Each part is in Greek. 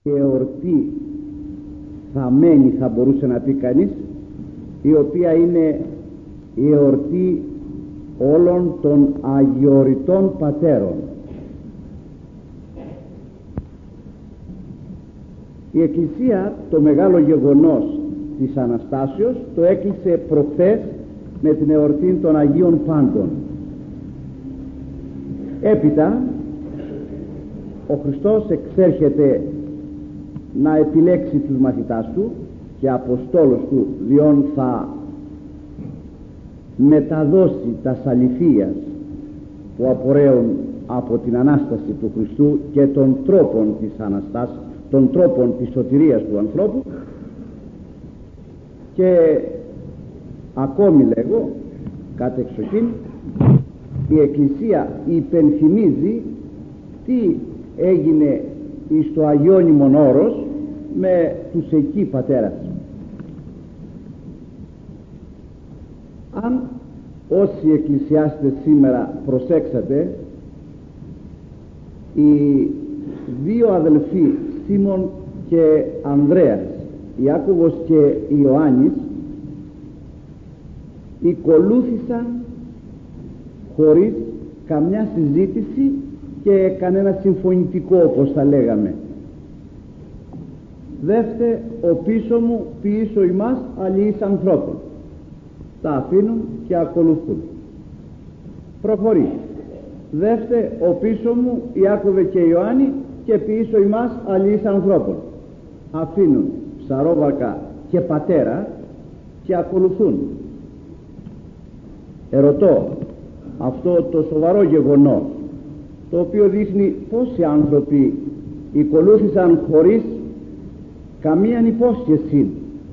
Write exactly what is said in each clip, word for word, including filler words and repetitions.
εορτή θαμένη, θα μπορούσε να πει κανείς, η οποία είναι η εορτή όλων των αγιοριτών πατέρων. Η Εκκλησία το μεγάλο γεγονός της Αναστάσεως το έκλεισε προχθές με την εορτή των Αγίων Πάντων. Έπειτα ο Χριστός εξέρχεται να επιλέξει τους μαθητάς του και αποστόλους του, διόν θα μεταδώσει τα αληθείας που απορρέουν από την Ανάσταση του Χριστού και των τρόπων της Αναστάσεως, των τρόπων της σωτηρίας του ανθρώπου. Και ακόμη λέγω κατ' εξοχήν, η Εκκλησία υπενθυμίζει τι έγινε εις το Αγιώνυμον Όρος με τους εκεί πατέρας. Αν όσοι εκκλησιάστες σήμερα προσέξατε, οι δύο αδελφοί Σίμων και Ανδρέας, Ιάκωβος και Ιωάννης, οικολούθησαν χωρίς καμιά συζήτηση και κανένα συμφωνητικό, όπως θα λέγαμε. Δεύτε ο πίσω μου ποιήσω ημάς αλληλείς ανθρώπων. Τα αφήνουν και ακολουθούν. Προχωρεί. Δεύτε ο πίσω μου Ιάκωβε και Ιωάννη και ποιήσω ημάς αλληλείς ανθρώπων. Αφήνουν ψαρόβαρκα και πατέρα και ακολουθούν. Ερωτώ, αυτό το σοβαρό γεγονός, το οποίο δείχνει πόσοι άνθρωποι οικολούθησαν χωρίς καμίαν υπόσχεση,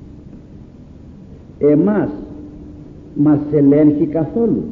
εμάς μας ελέγχει καθόλου?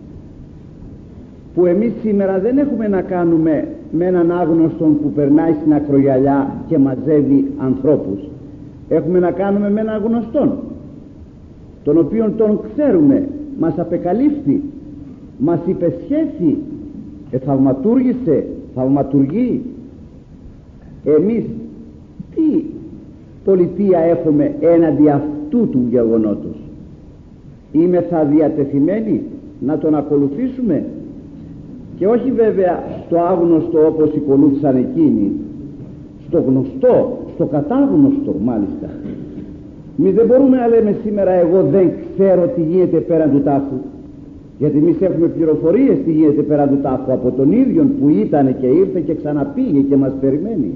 Που εμείς σήμερα δεν έχουμε να κάνουμε με έναν άγνωστον που περνάει στην ακρογιαλιά και μαζεύει ανθρώπους. Έχουμε να κάνουμε με έναν γνωστόν, τον οποίον τον ξέρουμε, μας απεκαλύφθη, μας υπεσχέθη, εθαυματούργησε, θαυματουργεί. Εμείς τι πολιτεία έχουμε έναντι αυτού του γεγονότος? Είμαι θα διατεθειμένοι να τον ακολουθήσουμε? Και όχι βέβαια στο άγνωστο όπως οικολούθησαν εκείνοι, στο γνωστό, στο κατάγνωστο μάλιστα. Εμείς δεν μπορούμε να λέμε σήμερα εγώ δεν ξέρω τι γίνεται πέραν του τάφου, γιατί εμείς έχουμε πληροφορίες τι γίνεται πέραν του τάφου από τον ίδιον που ήταν και ήρθε και ξαναπήγε και μας περιμένει.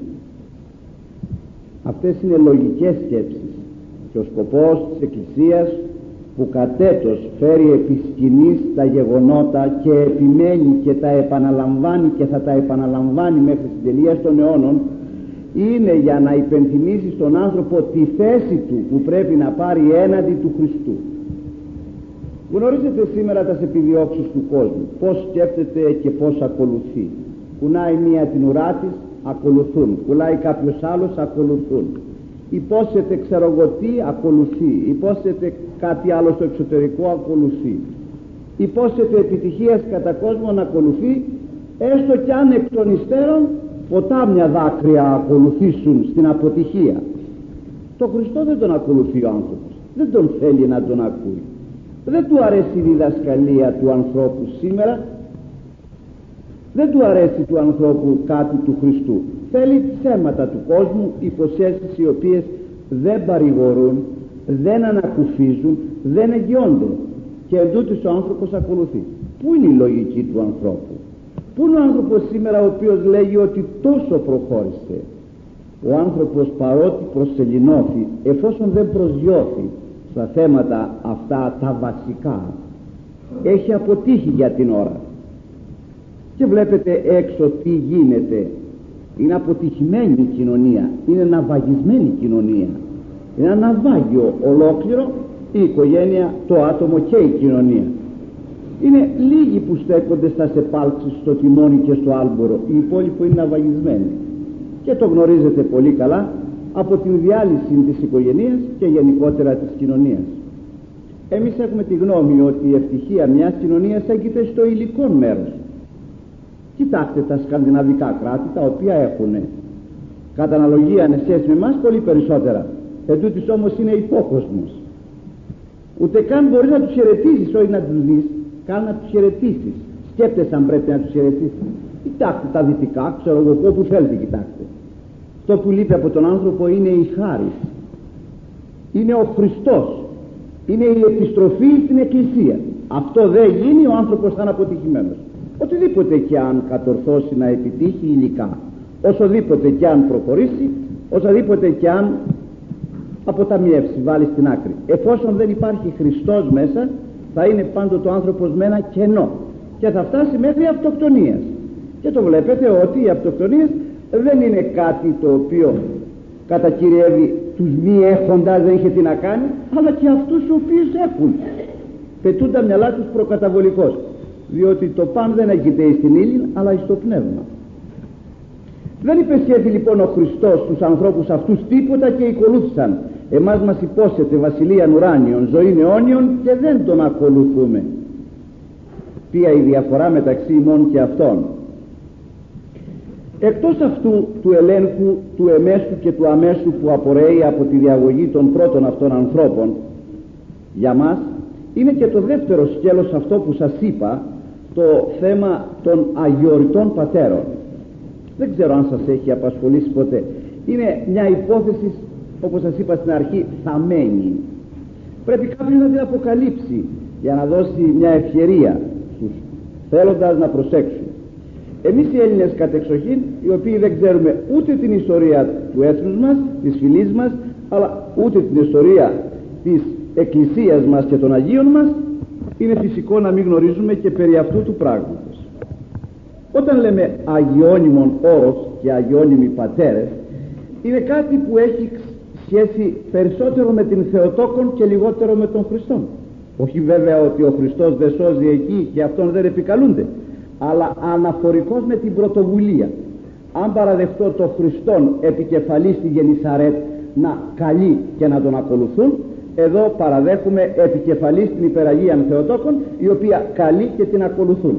Αυτές είναι λογικές σκέψεις και ο σκοπός της Εκκλησίας, που κατέτος φέρει επί σκηνής τα γεγονότα και επιμένει και τα επαναλαμβάνει και θα τα επαναλαμβάνει μέχρι την τελεία των αιώνων, είναι για να υπενθυμίσει στον άνθρωπο τη θέση του που πρέπει να πάρει έναντι του Χριστού. Γνωρίζετε σήμερα τις επιδιώξεις του κόσμου, πώς σκέφτεται και πώς ακολουθεί. Κουνάει μία την ουρά της, ακολουθούν. Κουλάει κάποιος άλλος, ακολουθούν. Υπόσχεται ξέρω εγώ τι, ακολουθεί. Υπόσχεται κάτι άλλο στο εξωτερικό, ακολουθεί. Υπόσχεται επιτυχίας κατά κόσμον, ακολουθεί, έστω κι αν εκ των υστέρων ποτάμια δάκρυα ακολουθήσουν στην αποτυχία. Το Χριστό δεν τον ακολουθεί ο άνθρωπος, δεν τον θέλει να τον ακούει. Δεν του αρέσει η διδασκαλία του ανθρώπου σήμερα, δεν του αρέσει του ανθρώπου κάτι του Χριστού. Θέλει ψέματα του κόσμου, υποσχέσεις οι οποίες δεν παρηγορούν, δεν ανακουφίζουν, δεν εγγυώνται. Και εντούτοις ο άνθρωπος ακολουθεί. Πού είναι η λογική του ανθρώπου? Πού είναι ο άνθρωπος σήμερα ο οποίος λέγει ότι τόσο προχώρησε? Ο άνθρωπος παρότι προσελεινώθη, εφόσον δεν προσγειώθη στα θέματα αυτά τα βασικά, έχει αποτύχει για την ώρα. Και βλέπετε έξω τι γίνεται. Είναι αποτυχημένη η κοινωνία, είναι ναυαγισμένη η κοινωνία, είναι ένα ναυάγιο ολόκληρο η οικογένεια, το άτομο και η κοινωνία. Είναι λίγοι που στέκονται στα σεπάλξεις, στο τιμόνι και στο άλμπορο, οι υπόλοιποι είναι ναυαγισμένοι. Και το γνωρίζετε πολύ καλά από την διάλυση της οικογένειας και γενικότερα της κοινωνίας. Εμείς έχουμε τη γνώμη ότι η ευτυχία μιας κοινωνίας έγκυται στο υλικό μέρος. Κοιτάξτε τα σκανδιναβικά κράτη, τα οποία έχουν κατά αναλογία σε σχέση με εμάς πολύ περισσότερα. Εν τούτης όμως είναι υπόκοσμος. Ούτε καν μπορείς να τους χαιρετήσεις, όχι να τους δεις, καν να τους χαιρετήσεις. Σκέπτεσαι αν πρέπει να τους χαιρετήσεις. Κοιτάξτε τα δυτικά, ξέρω εγώ, όπου θέλετε κοιτάξτε. Το που λείπει από τον άνθρωπο είναι η χάρη, είναι ο Χριστός, είναι η επιστροφή στην Εκκλησία. Αυτό δεν γίνει, ο άνθρωπος θα είναι αποτυχημένος. Οτιδήποτε και αν κατορθώσει να επιτύχει υλικά, όσοδήποτε και αν προχωρήσει, όσοδήποτε και αν αποταμιεύσει, βάλει στην άκρη, εφόσον δεν υπάρχει Χριστός μέσα, θα είναι πάντοτε ο άνθρωπος με ένα κενό και θα φτάσει μέχρι αυτοκτονίας. Και το βλέπετε ότι οι αυτοκτονίες δεν είναι κάτι το οποίο κατακυριεύει τους μη έχοντας, δεν είχε τι να κάνει, αλλά και αυτούς οι οποίους έχουν. Πετούν τα μυαλά τους προκαταβολικώς, διότι το παν δεν αγγείται στην ύλη αλλά στο πνεύμα. Δεν υπεσχέθη λοιπόν ο Χριστός στους ανθρώπους αυτούς τίποτα και ακολούθησαν. Εμάς μας υπόσχεται βασιλείαν ουράνιων, ζωήν αιώνιων, και δεν τον ακολουθούμε. Ποια η διαφορά μεταξύ ημών και αυτών? Εκτός αυτού του ελέγχου του εμέσου και του αμέσου που απορρέει από τη διαγωγή των πρώτων αυτών ανθρώπων, για μας είναι και το δεύτερο σκέλος αυτό που σας είπα, το θέμα των αγιοριτών πατέρων. Δεν ξέρω αν σας έχει απασχολήσει ποτέ. Είναι μια υπόθεση, όπως σας είπα στην αρχή, θαμμένη. Πρέπει κάποιος να την αποκαλύψει για να δώσει μια ευκαιρία στους θέλοντας να προσέξουν. Εμείς οι Έλληνες κατεξοχήν, οι οποίοι δεν ξέρουμε ούτε την ιστορία του έθνους μας, της φυλής μας, αλλά ούτε την ιστορία της Εκκλησίας μας και των Αγίων μας, είναι φυσικό να μην γνωρίζουμε και περί αυτού του πράγματος. Όταν λέμε αγιώνυμον όρος και αγιώνυμοι πατέρες, είναι κάτι που έχει σχέση περισσότερο με την Θεοτόκον και λιγότερο με τον Χριστόν. Όχι βέβαια ότι ο Χριστός δεν σώζει εκεί και αυτόν δεν επικαλούνται, αλλά αναφορικός με την πρωτοβουλία. Αν παραδεχτώ το Χριστόν επικεφαλή στη Γενισαρέτ να καλεί και να τον ακολουθούν, εδώ παραδέχουμε επικεφαλή στην Υπεραγίαν Θεοτόκον, η οποία καλεί και την ακολουθούν.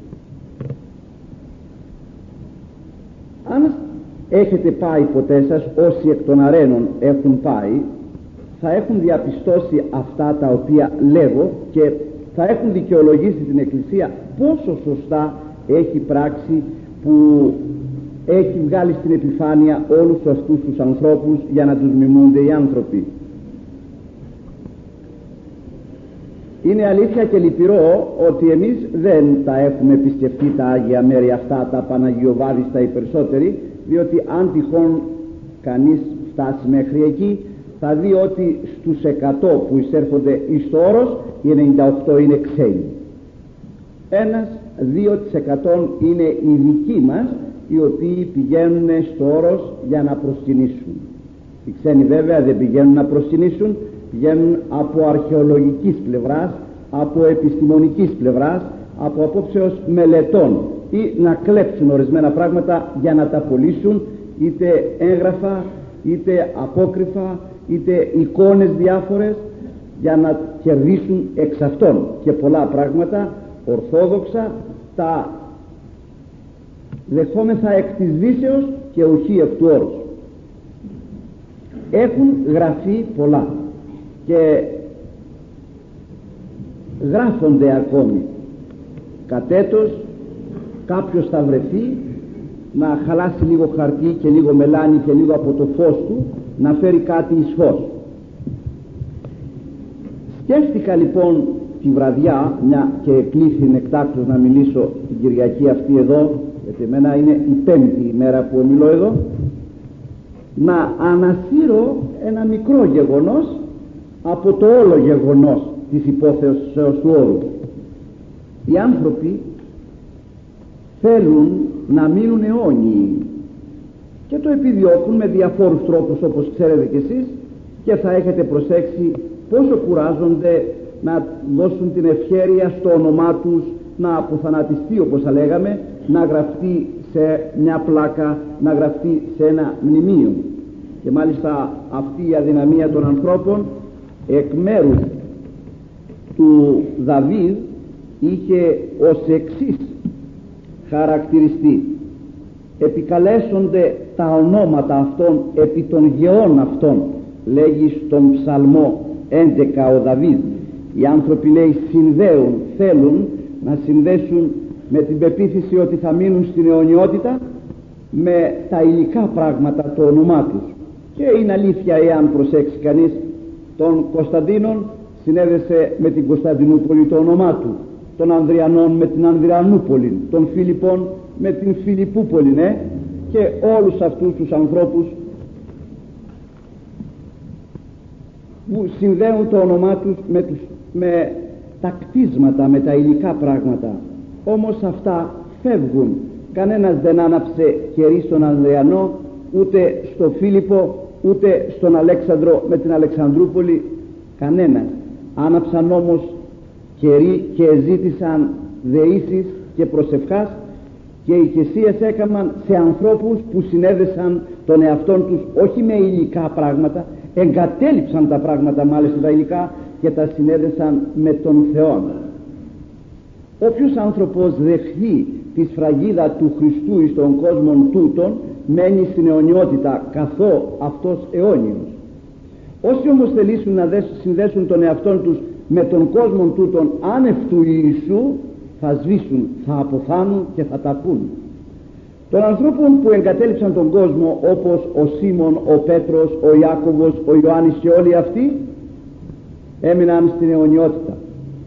Αν έχετε πάει ποτέ σας, όσοι εκ των αρένων έχουν πάει, θα έχουν διαπιστώσει αυτά τα οποία λέγω και θα έχουν δικαιολογήσει την Εκκλησία πόσο σωστά έχει πράξει που έχει βγάλει στην επιφάνεια όλους αυτούς τους ανθρώπους για να τους μιμούνται οι άνθρωποι. Είναι αλήθεια και λυπηρό ότι εμείς δεν τα έχουμε επισκεφτεί τα Άγια Μέρη αυτά, τα Παναγιοβάδιστα οι περισσότεροι, διότι αν τυχόν κανείς φτάσει μέχρι εκεί θα δει ότι στους εκατό που εισέρχονται εις το όρος, οι ενενήντα οκτώ είναι ξένοι. Ένας δύο τοις εκατό είναι οι δικοί μας, οι οποίοι πηγαίνουν στο όρος για να προσκυνήσουν. Οι ξένοι βέβαια δεν πηγαίνουν να προσκυνήσουν, πηγαίνουν από αρχαιολογικής πλευράς, από επιστημονικής πλευράς, από απόψεως μελετών, ή να κλέψουν ορισμένα πράγματα για να τα πωλήσουν, είτε έγγραφα, είτε απόκριφα, είτε εικόνες διάφορες, για να κερδίσουν εξ αυτών, και πολλά πράγματα ορθόδοξα τα δεχόμεθα εκ της δύσεως και ουχή εκ του όρους. Έχουν γραφεί πολλά και γράφονται ακόμη. Κατέτος κάποιος θα βρεθεί να χαλάσει λίγο χαρτί και λίγο μελάνι και λίγο από το φως του να φέρει κάτι εις φως. Σκέφτηκα λοιπόν τη βραδιά, μια και εκλήθη εκτάκτως να μιλήσω την Κυριακή αυτή εδώ, γιατί εμένα είναι η πέμπτη ημέρα που μιλώ εδώ, να ανασύρω ένα μικρό γεγονός από το όλο γεγονός της υπόθεσης του όρου. Οι άνθρωποι θέλουν να μείνουν αιώνιοι και το επιδιώκουν με διαφόρους τρόπους, όπως ξέρετε κι εσείς, και θα έχετε προσέξει πόσο κουράζονται να δώσουν την ευχέρεια στο όνομά τους να αποθανατιστεί, όπως θα λέγαμε, να γραφτεί σε μια πλάκα, να γραφτεί σε ένα μνημείο. Και μάλιστα αυτή η αδυναμία των ανθρώπων εκ μέρους του Δαβίδ είχε ως εξής χαρακτηριστεί: επικαλέσονται τα ονόματα αυτών επί των γεών αυτών. Λέγει στον Ψαλμό έντεκα ο Δαβίδ, οι άνθρωποι, λέει, συνδέουν, θέλουν να συνδέσουν με την πεποίθηση ότι θα μείνουν στην αιωνιότητα με τα υλικά πράγματα το όνομά τους. Και είναι αλήθεια, εάν προσέξει κανείς, τον Κωνσταντίνον συνέδεσε με την Κωνσταντινούπολη το όνομά του, των Ανδριανών με την Ανδριανούπολη, των Φιλιππών με την Φιλιππούπολη, ναι, και όλους αυτούς τους ανθρώπους που συνδέουν το όνομά τους με, τους, με τα κτίσματα, με τα υλικά πράγματα. Όμως αυτά φεύγουν. Κανένας δεν άναψε κερί στον Ανδριανό, ούτε στο Φίλιππο, ούτε στον Αλέξανδρο με την Αλεξανδρούπολη. Κανένας. Άναψαν όμως κερί και ζήτησαν δεήσεις και προσευχάς, και οι οικεσίες έκαναν σε ανθρώπους που συνέδεσαν τον εαυτόν τους όχι με υλικά πράγματα, εγκατέλειψαν τα πράγματα μάλιστα τα υλικά και τα συνέδεσαν με τον Θεό. Όποιος άνθρωπος δεχθεί τη σφραγίδα του Χριστού εις τον κόσμο τούτον, μένει στην αιωνιότητα, καθώ αυτός αιώνιος. Όσοι όμως θελήσουν να συνδέσουν τον εαυτόν τους με τον κόσμο τούτον άνευ του Ιησού, θα σβήσουν, θα αποθάνουν και θα ταπούν. Των ανθρώπων που εγκατέλειψαν τον κόσμο, όπως ο Σίμων, ο Πέτρος, ο Ιάκωβος, ο Ιωάννης και όλοι αυτοί, έμειναν στην αιωνιότητα.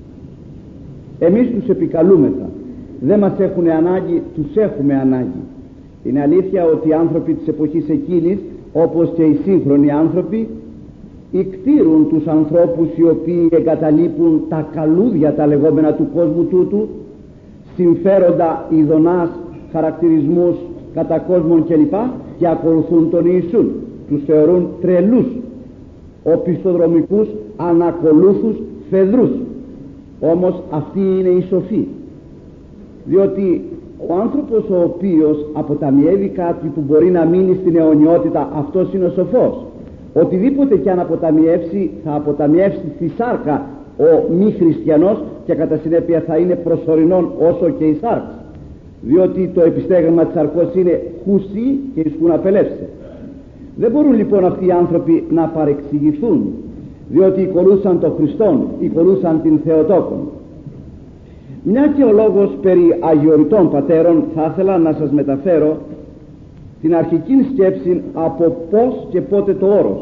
Εμείς τους επικαλούμεθα. Δεν μας έχουν ανάγκη, τους έχουμε ανάγκη. Είναι αλήθεια ότι οι άνθρωποι της εποχής εκείνης, όπως και οι σύγχρονοι άνθρωποι, ικτήρουν τους ανθρώπους οι οποίοι εγκαταλείπουν τα καλούδια τα λεγόμενα του κόσμου τούτου, συμφέροντα, ειδονάς, χαρακτηρισμούς κατά κόσμον κλπ, και ακολουθούν τον Ιησούν. Τους θεωρούν τρελούς, οπισθοδρομικούς, ανακολούθους, φεδρούς. Όμως αυτοί είναι οι σοφοί, διότι ο άνθρωπος ο οποίος αποταμιεύει κάτι που μπορεί να μείνει στην αιωνιότητα, αυτός είναι ο σοφός. Οτιδήποτε και αν αποταμιεύσει, θα αποταμιεύσει στη σάρκα ο μη χριστιανός, και κατά συνέπεια θα είναι προσωρινόν όσο και η σάρκα, διότι το επιστέγασμα της σαρκός είναι χουσί και ισκούν απελεύσε. Δεν μπορούν λοιπόν αυτοί οι άνθρωποι να παρεξηγηθούν, διότι οικολούσαν τον Χριστόν, οικολούσαν την Θεοτόκον. Μια και ο λόγος περί αγιοριτών πατέρων, θα ήθελα να σας μεταφέρω την αρχική σκέψη από πώς και πότε το όρος.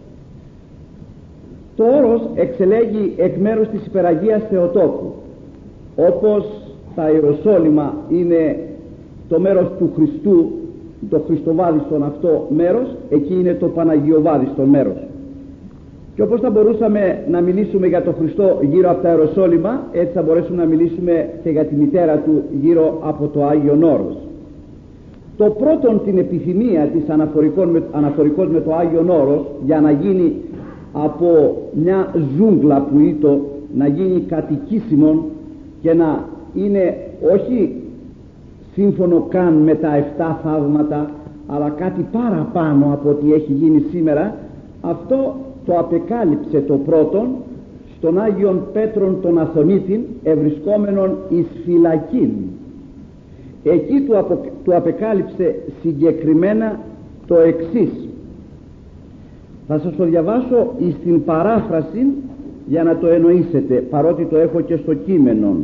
Το όρος εξελέγει εκ μέρους της υπεραγίας Θεοτόκου. Όπως τα Ιεροσόλυμα είναι το μέρος του Χριστού, το Χριστοβάδιστον αυτό μέρος, εκεί είναι το Παναγιοβάδιστον μέρος. Και όπως θα μπορούσαμε να μιλήσουμε για τον Χριστό γύρω από τα Ιεροσόλυμα, έτσι θα μπορέσουμε να μιλήσουμε και για τη μητέρα του γύρω από το Άγιον Όρος. Το πρώτον, την επιθυμία της αναφορικός με το Άγιον Όρος, για να γίνει από μια ζούγκλα που ήτο, να γίνει κατοικήσιμον και να είναι όχι σύμφωνο καν με τα εφτά θαύματα, αλλά κάτι παραπάνω από ό,τι έχει γίνει σήμερα, αυτό το απεκάλυψε το πρώτον στον Άγιον Πέτρον τον Αθωνίτην, ευρισκόμενον εις φυλακήν. Εκεί του, απο, του απεκάλυψε συγκεκριμένα το εξής. Θα σας το διαβάσω εις την παράφραση για να το εννοήσετε, παρότι το έχω και στο κείμενο.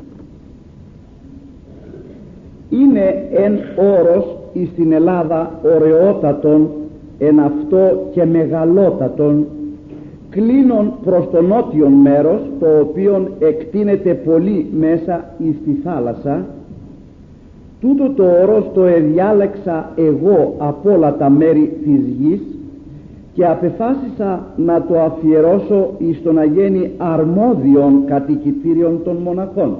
Είναι εν όρος εις την Ελλάδα ωραιότατον, εν αυτό και μεγαλότατον, κλίνον προς το νότιον μέρος, το οποίον εκτείνεται πολύ μέσα εις τη θάλασσα. Τούτο το όρος το εδιάλεξα εγώ από όλα τα μέρη της γης και απεφάσισα να το αφιερώσω εις το να γίνει αρμόδιον κατοικητήριον των μοναχών.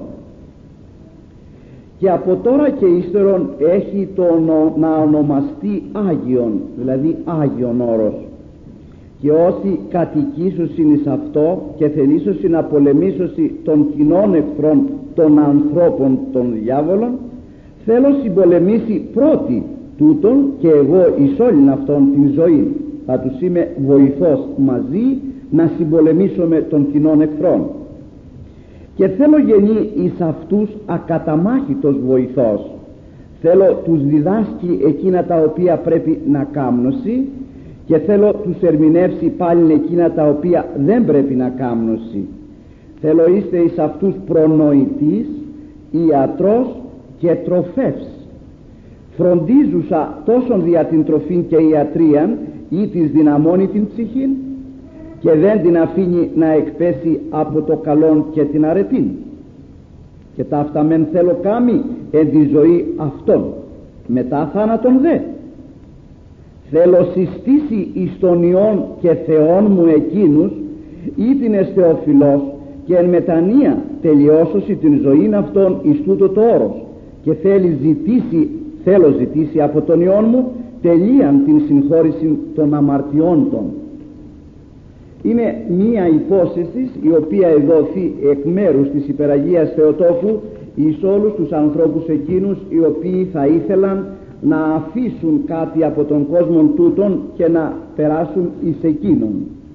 Και από τώρα και ύστερον έχει το να ονομαστεί Άγιον, δηλαδή Άγιον Όρος. Και όσοι κατοικήσωσιν εις αυτό και θελήσωσιν να πολεμήσωσι των κοινών εχθρών των ανθρώπων των διάβολων, θέλω συμπολεμήσει πρώτη τούτον και εγώ εις όλην αυτόν την ζωή. Θα τους είμαι βοηθός μαζί να συμπολεμήσω με των κοινών εχθρών. Και θέλω γεννή εις αυτούς ακαταμάχητος βοηθός. θέλω τους διδάσκει εκείνα τα οποία πρέπει να κάμνωση, και θέλω τους ερμηνεύσει πάλι εκείνα τα οποία δεν πρέπει να κάμνωση. Θέλω είστε εις αυτούς προνοητής, ιατρός και τροφεύς, φροντίζουσα τόσον δια την τροφήν και ιατρίαν, ή της δυναμώνει την ψυχήν και δεν την αφήνει να εκπέσει από το καλόν και την αρετήν. Και τα αυτά μεν θέλω κάμει εν τη ζωή αυτών, μετά θάνατον δε θέλω συστήσει εις των ιών και θεών μου εκείνους, ή την Θεοφιλός, και εν μετανία τελειώσωση την ζωήν αυτών εις τούτο το όρος, και θέλει ζητήσει, θέλω ζητήσει από τον ιών μου τελείαν την συγχώρηση των αμαρτιών των. Είναι μία υπόσχεση η οποία εδόθη εκ μέρους της Υπεραγίας Θεοτόκου εις όλους τους ανθρώπους εκείνους οι οποίοι θα ήθελαν να αφήσουν κάτι από τον κόσμο τούτον και να περάσουν εις εκείνον.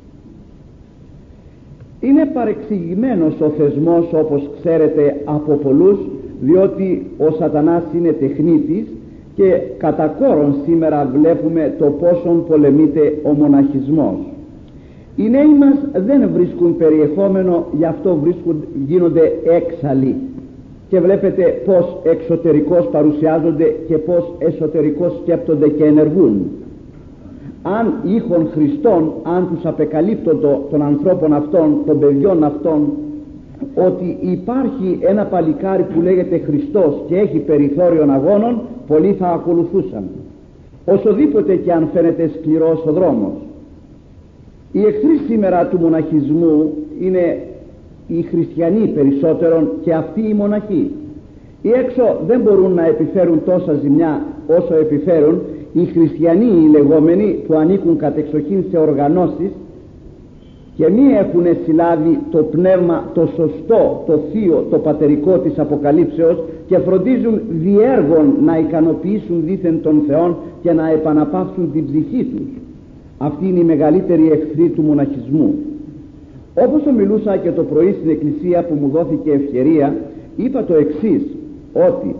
Είναι παρεξηγημένος ο θεσμός, όπως ξέρετε, από πολλούς, διότι ο Σατανάς είναι τεχνίτης και κατά κόρον σήμερα βλέπουμε το πόσον πολεμείται ο μοναχισμός. Οι νέοι μας δεν βρίσκουν περιεχόμενο, γι' αυτό βρίσκουν, γίνονται έξαλλοι, και βλέπετε πως εξωτερικώς παρουσιάζονται και πως εσωτερικώς σκέπτονται και ενεργούν. Αν είχον Χριστόν, αν τους απεκαλύπτοντο των ανθρώπων αυτών, των παιδιών αυτών, ότι υπάρχει ένα παλικάρι που λέγεται Χριστός και έχει περιθώριον αγώνων, πολλοί θα ακολουθούσαν, όσοδήποτε και αν φαίνεται σκληρός ο δρόμος. Οι εχθροί σήμερα του μοναχισμού είναι οι χριστιανοί περισσότερον και αυτοί οι μοναχοί. Οι έξω δεν μπορούν να επιφέρουν τόσα ζημιά όσο επιφέρουν οι χριστιανοί οι λεγόμενοι, που ανήκουν κατεξοχήν σε οργανώσεις και μη έχουν συλλάβει το πνεύμα το σωστό, το θείο, το πατερικό της Αποκαλύψεως, και φροντίζουν διέργων να ικανοποιήσουν δήθεν των Θεών και να επαναπαύσουν την ψυχή τους. Αυτή είναι η μεγαλύτερη εχθρή του μοναχισμού. Όπως ομιλούσα και το πρωί στην εκκλησία που μου δόθηκε ευκαιρία, είπα το εξής, ότι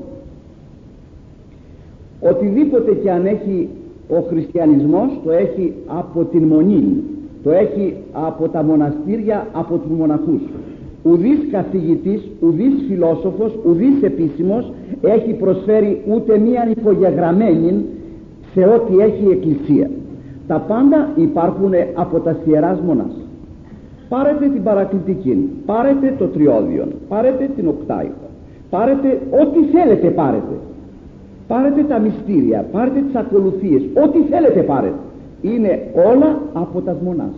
οτιδήποτε και αν έχει ο χριστιανισμός, το έχει από την μονή, το έχει από τα μοναστήρια, από τους μοναχούς. Ουδής καθηγητής, ουδής φιλόσοφος, ουδής επίσημος έχει προσφέρει ούτε μία υπογεγραμμένη σε ό,τι έχει η Εκκλησία. Τα πάντα υπάρχουν από τα ιεράς μονάς. Πάρετε την παρακλητική, πάρετε το τριώδιον, πάρετε την οκτάηχο, πάρετε ό,τι θέλετε, πάρετε πάρετε τα μυστήρια, πάρετε τις ακολουθίες, ό,τι θέλετε πάρετε, είναι όλα από τα μονάς.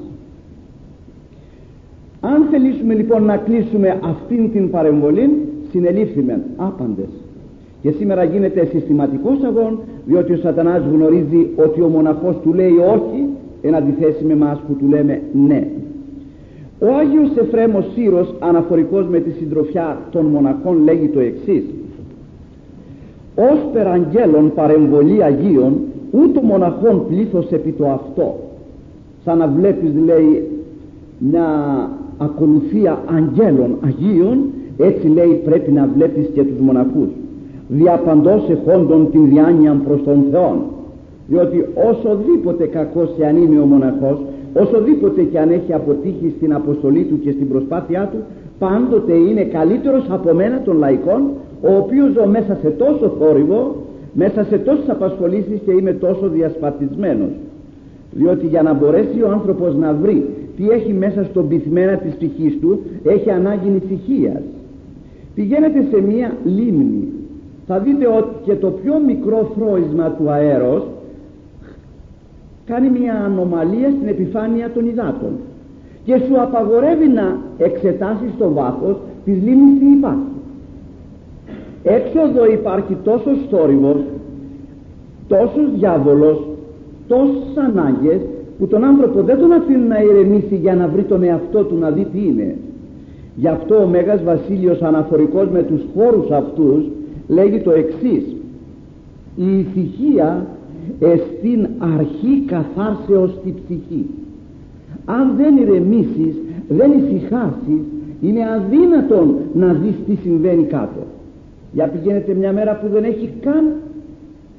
Αν θελήσουμε λοιπόν να κλείσουμε αυτήν την παρεμβολή, συνελήφθημεν άπαντες. Και σήμερα γίνεται συστηματικός αγών, διότι ο Σατανάς γνωρίζει ότι ο μοναχός του λέει όχι, εν αντιθέσει με εμάς που του λέμε ναι. Ο Άγιος Εφραίμος Σύρος, αναφορικός με τη συντροφιά των μοναχών, λέγει το εξής: ως περαγγέλων παρεμβολή Αγίων, ούτω μοναχών πλήθος επί το αυτό. Σαν να βλέπεις, λέει, μια ακολουθία αγγέλων Αγίων, έτσι λέει πρέπει να βλέπεις και τους μοναχούς, διαπαντός εχόντων την διάνοια προς τον Θεόν. Διότι όσοδήποτε κακός και αν είναι ο μοναχός, όσοδήποτε και αν έχει αποτύχει στην αποστολή του και στην προσπάθειά του, πάντοτε είναι καλύτερος από μένα των λαϊκών, ο οποίος ζω μέσα σε τόσο θόρυβο, μέσα σε τόσες απασχολήσεις και είμαι τόσο διασπαρτισμένος. Διότι για να μπορέσει ο άνθρωπος να βρει τι έχει μέσα στον πυθμένα της ψυχής του, έχει ανάγκη ησυχίας. Πηγαίνετε σε μία λίμνη, θα δείτε ότι και το πιο μικρό φρόισμα του αέρος κάνει μία ανομαλία στην επιφάνεια των υδάτων και σου απαγορεύει να εξετάσεις το βάθος της λίμνης τι υπάρχει. Έξω εδώ υπάρχει τόσος θόρυβος, τόσος διάβολος, τόσες ανάγκες, που τον άνθρωπο δεν τον αφήνει να ηρεμήσει για να βρει τον εαυτό του, να δει τι είναι. Γι' αυτό ο Μέγας Βασίλειος, αναφορικός με τους χώρους αυτούς, λέγει το εξής: η ησυχία εστίν αρχή καθάρσεως στη ψυχή. Αν δεν ηρεμήσεις, δεν ησυχάσεις, είναι αδύνατον να δεις τι συμβαίνει κάτω. Για πηγαίνετε μια μέρα που δεν έχει καν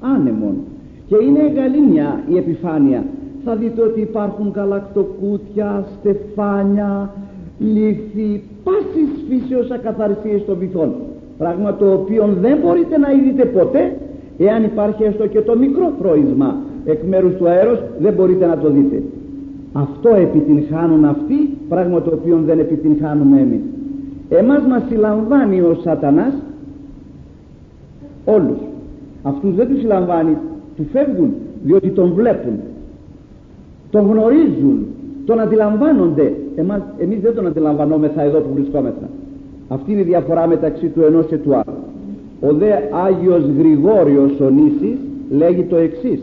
άνεμον, και είναι γαλήνια η επιφάνεια. Θα δείτε ότι υπάρχουν γαλακτοκούτια, στεφάνια, λίθη, πάσης φύσεως ακαθαριστίες των βυθών, πράγμα το οποίο δεν μπορείτε να είδите ποτέ εάν υπάρχει έστω και το μικρό πρόισμα εκ μέρους του αέρος, δεν μπορείτε να το δείτε. Αυτό επιτυγχάνουν αυτοί, πράγμα το οποίο δεν επιτυγχάνουμε εμείς. Εμάς μας συλλαμβάνει ο σατανάς όλους. Αυτούς δεν τους συλλαμβάνει, του φεύγουν, διότι τον βλέπουν, τον γνωρίζουν, τον αντιλαμβάνονται. Εμάς, εμείς δεν τον αντιλαμβανόμεθα εδώ που βρισκόμεθα. Αυτή είναι η διαφορά μεταξύ του ενός και του άλλου. Ο δε Άγιος Γρηγόριος ο Νήσης λέγει το εξής: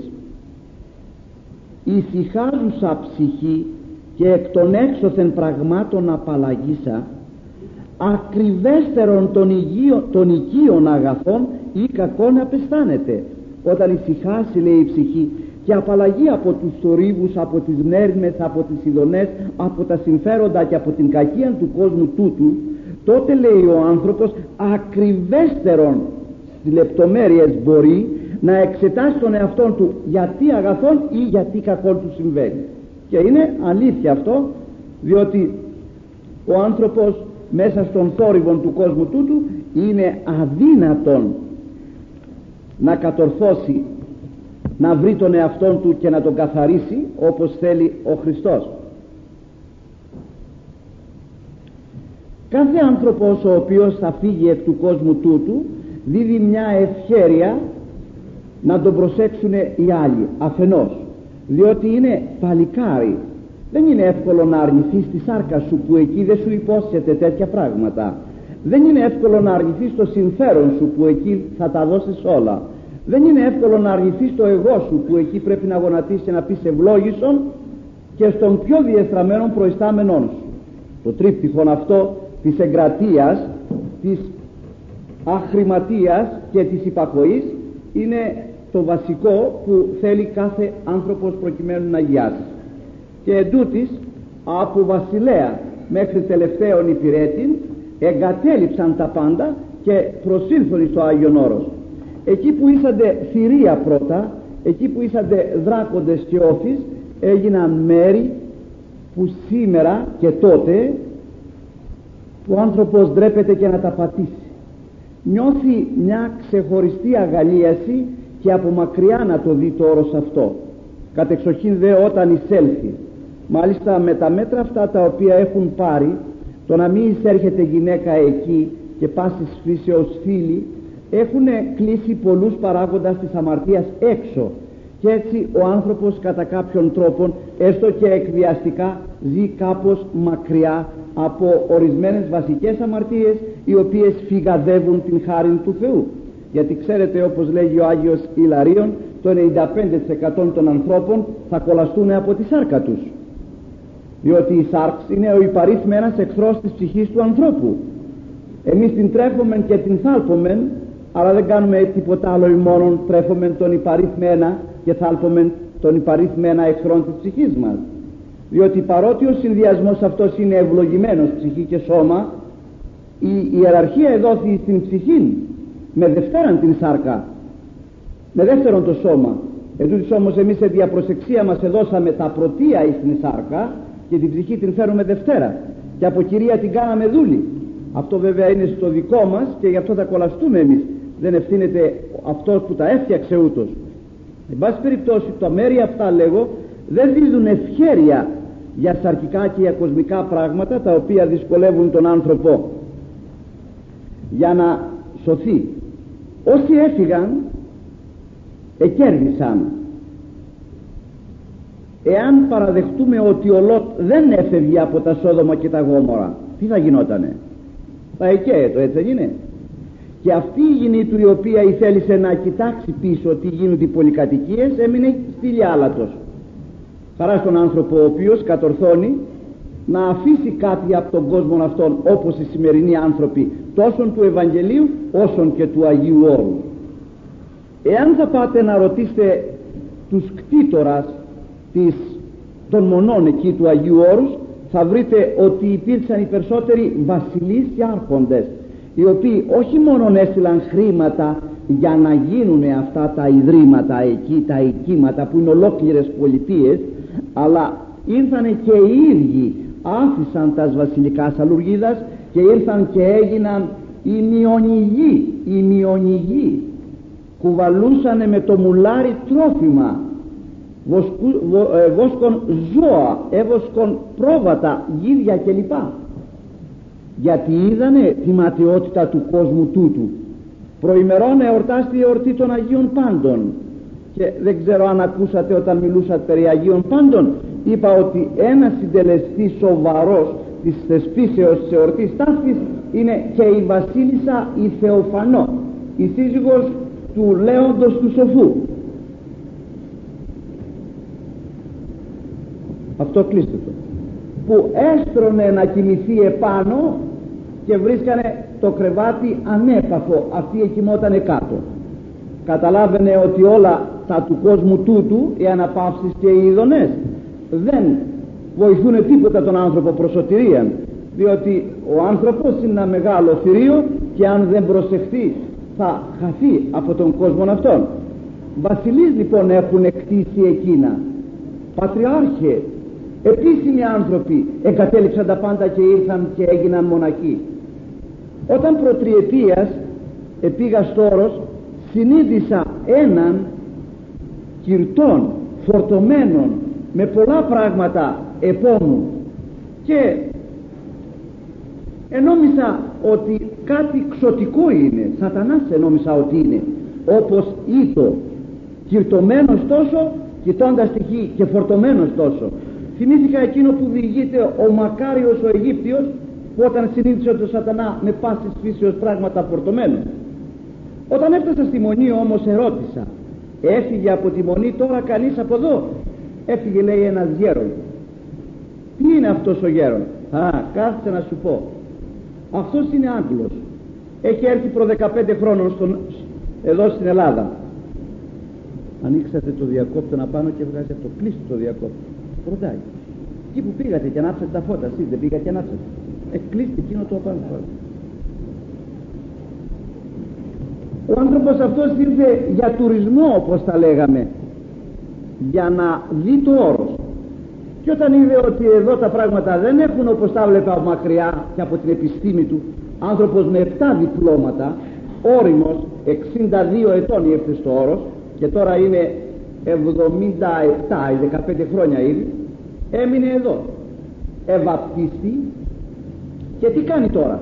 η ησυχάζουσα ψυχή και εκ των έξωθεν πραγμάτων απαλλαγήσα, ακριβέστερον των, υγείο, των οικείων αγαθών ή κακών απαισθάνεται. Όταν ησυχάσει, λέει, η ψυχή και απαλλαγεί από τους θορύβους, από τις μνέρμες, από τις ειδονές, από τα συμφέροντα και από την κακία του κόσμου τούτου, τότε, λέει, ο άνθρωπος ακριβέστερον στις λεπτομέρειες μπορεί να εξετάσει τον εαυτόν του γιατί αγαθόν ή γιατί κακόν του συμβαίνει. Και είναι αλήθεια αυτό, διότι ο άνθρωπος μέσα στον θόρυβο του κόσμου τούτου είναι αδύνατον να κατορθώσει, να βρει τον εαυτόν του και να τον καθαρίσει όπως θέλει ο Χριστός. Κάθε άνθρωπος ο οποίος θα φύγει εκ του κόσμου τούτου δίδει μια ευχέρεια να τον προσέξουν οι άλλοι αφενός, διότι είναι παλικάρι. Δεν είναι εύκολο να αρνηθείς τη σάρκα σου που εκεί δεν σου υπόσχεται τέτοια πράγματα. Δεν είναι εύκολο να αρνηθείς το συμφέρον σου που εκεί θα τα δώσεις όλα. Δεν είναι εύκολο να αρνηθείς το εγώ σου που εκεί πρέπει να γονατίσεις και να πεις ευλόγησον και στον πιο διεστραμμένον προϊστάμενόν σου. Το τρίπτυχον αυτό της εγκρατείας, της αχρηματείας και της υπακοής είναι το βασικό που θέλει κάθε άνθρωπος προκειμένου να αγιάσει. Και εντούτοις από βασιλέα μέχρι τελευταίον υπηρέτην εγκατέλειψαν τα πάντα και προσήλθον στο Άγιον Όρος. Εκεί που ήσαντε θηρία πρώτα, εκεί που ήσαντε δράκοντες και όφης, έγιναν μέρη που σήμερα και τότε ο άνθρωπος ντρέπεται και να τα πατήσει. Νιώθει μια ξεχωριστή αγαλίαση και από μακριά να το δει το όρος αυτό. Κατεξοχήν δε όταν εισέλθει. Μάλιστα με τα μέτρα αυτά τα οποία έχουν πάρει, το να μην εισέρχεται γυναίκα εκεί και πάσης φύσεως φίλοι, έχουν κλείσει πολλούς παράγοντας της αμαρτίας έξω, και έτσι ο άνθρωπος κατά κάποιον τρόπο, έστω και εκβιαστικά, ζει κάπως μακριά από ορισμένες βασικές αμαρτίες οι οποίες φυγαδεύουν την χάριν του Θεού. Γιατί ξέρετε, όπως λέγει ο Άγιος Ιλαρίων, το ενενήντα πέντε τοις εκατό των ανθρώπων θα κολλαστούν από τη σάρκα τους, διότι η σάρξ είναι ο υπαρίθμε ένας εχθρός της ψυχής του ανθρώπου. Εμείς την τρέφομεν και την θάλπομεν, αλλά δεν κάνουμε τίποτα άλλο, ή μόνον τρέφομεν τον υπαρίθμε ένα και θάλπομεν τον υπαρίθμε ένα εχθρόν της ψυχής μας. Διότι παρότι ο συνδυασμός αυτός είναι ευλογημένος, ψυχή και σώμα, η ιεραρχία εδόθη στην ψυχή με δευτέραν την σάρκα, με δεύτερον το σώμα. Εντούτοις όμως εμείς σε διαπροσεξία μας εδώσαμε τα πρωτεία εις την σάρκα και την ψυχή την φέρουμε δευτέρα, και από κυρία την κάναμε δούλη. Αυτό βέβαια είναι στο δικό μας και γι' αυτό θα κολλαστούμε εμείς. Δεν ευθύνεται αυτός που τα έφτιαξε ούτως. Εν πάση περιπτώσει, τα μέρη αυτά, λέγω, δεν δίδουν ευχέρεια για σαρκικά και για κοσμικά πράγματα τα οποία δυσκολεύουν τον άνθρωπο για να σωθεί. Όσοι έφυγαν εκέρδισαν. Εάν παραδεχτούμε ότι ο Λότ δεν έφευγε από τα Σόδομα και τα Γόμορα, τι θα γινότανε? Θα εκαίετο, έτσι δεν είναι? Και αυτή η γυνή του, η οποία ήθελησε να κοιτάξει πίσω τι γίνονται οι πολυκατοικίες, έμεινε στυλιάλατος. Χαρά στον άνθρωπο ο οποίος κατορθώνει να αφήσει κάτι από τον κόσμο αυτόν, όπως οι σημερινοί άνθρωποι, τόσο του Ευαγγελίου όσον και του Αγίου Όρου. Εάν θα πάτε να ρωτήσετε τους κτήτορας της, των μονών εκεί του Αγίου Όρους, θα βρείτε ότι υπήρξαν οι περισσότεροι βασιλείς και άρχοντες, οι οποίοι όχι μόνο έστειλαν χρήματα για να γίνουν αυτά τα ιδρύματα εκεί, τα οικίματα που είναι ολόκληρες πολιτείες, αλλά ήρθανε και οι ίδιοι, άφησαν τα βασιλικά Σαλουργίδας και ήρθαν και έγιναν οι μειονιγοί, οι μειονιγοί κουβαλούσανε με το μουλάρι τρόφιμα, βοσκού, βο, ε, βόσκον ζώα, έβοσκον πρόβατα, γίδια κλπ, γιατί είδανε τη ματαιότητα του κόσμου τούτου. Προημερών εορτάστη η εορτή των Αγίων Πάντων, και δεν ξέρω αν ακούσατε όταν μιλούσα περί Αγίων Πάντων, είπα ότι ένας συντελεστής σοβαρός της θεσπίσεως της εορτής ταύτης είναι και η βασίλισσα η Θεοφανό, η σύζυγος του Λέοντος του Σοφού. Αυτό κλείστε το, που έστρωνε να κοιμηθεί επάνω και βρίσκανε το κρεβάτι ανέπαφο, αυτή εκοιμότανε κάτω. Καταλάβαινε ότι όλα τα του κόσμου τούτου, οι αναπαύσεις και οι ειδονές, δεν βοηθούν τίποτα τον άνθρωπο προς σωτηρίαν, διότι ο άνθρωπος είναι ένα μεγάλο θηρίο και αν δεν προσεχθεί θα χαθεί από τον κόσμο αυτόν. Βασιλείς λοιπόν έχουν εκτίσει εκείνα, πατριάρχε, επίσημοι άνθρωποι εγκατέλειψαν τα πάντα και ήρθαν και έγιναν μοναχοί. Όταν προτριετίας επήγα στο Όρος, συνείδησα έναν κυρτών φορτωμένων με πολλά πράγματα επόμου και ενόμισα ότι κάτι ξωτικό είναι, σατανάς ενόμισα ότι είναι, όπως ήτο κυρτωμένος τόσο, κοιτώντας τη γη και φορτωμένος τόσο. Θυμήθηκα εκείνο που διηγείται ο μακάριος ο Αιγύπτιος, που όταν συνείδησε τον σατανά με πάσης φύσεως πράγματα φορτωμένο. Όταν έφτασα στη μονή όμως ερώτησα, έφυγε από τη μονή τώρα κανείς από εδώ? Έφυγε, λέει, ένας γέρον. Τι είναι αυτός ο γέρον? Α, κάθισε να σου πω. Αυτός είναι Άγγλος, έχει έρθει προ δεκαπέντε χρόνων στον, εδώ στην Ελλάδα. Ανοίξατε το διακόπτο να πάνω και βγάζει αυτό, κλείστε το διακόπτο. Ρωτάει, εκεί που πήγατε και ανάψατε τα φώτα, εσείς δεν πήγατε και ανάψατε? Εκκλείστε εκείνο το πάνω. Ο άνθρωπος αυτός ήρθε για τουρισμό, όπως τα λέγαμε, για να δει το Όρος, και όταν είδε ότι εδώ τα πράγματα δεν έχουν όπως τα βλέπα από μακριά και από την επιστήμη του, άνθρωπος με επτά διπλώματα, όριμος, εξήντα δύο ετών ήρθε στο Όρος και τώρα είναι εβδομήντα επτά ή δεκαπέντε χρόνια ήδη, έμεινε εδώ, ευαπτίστη. Και τι κάνει τώρα?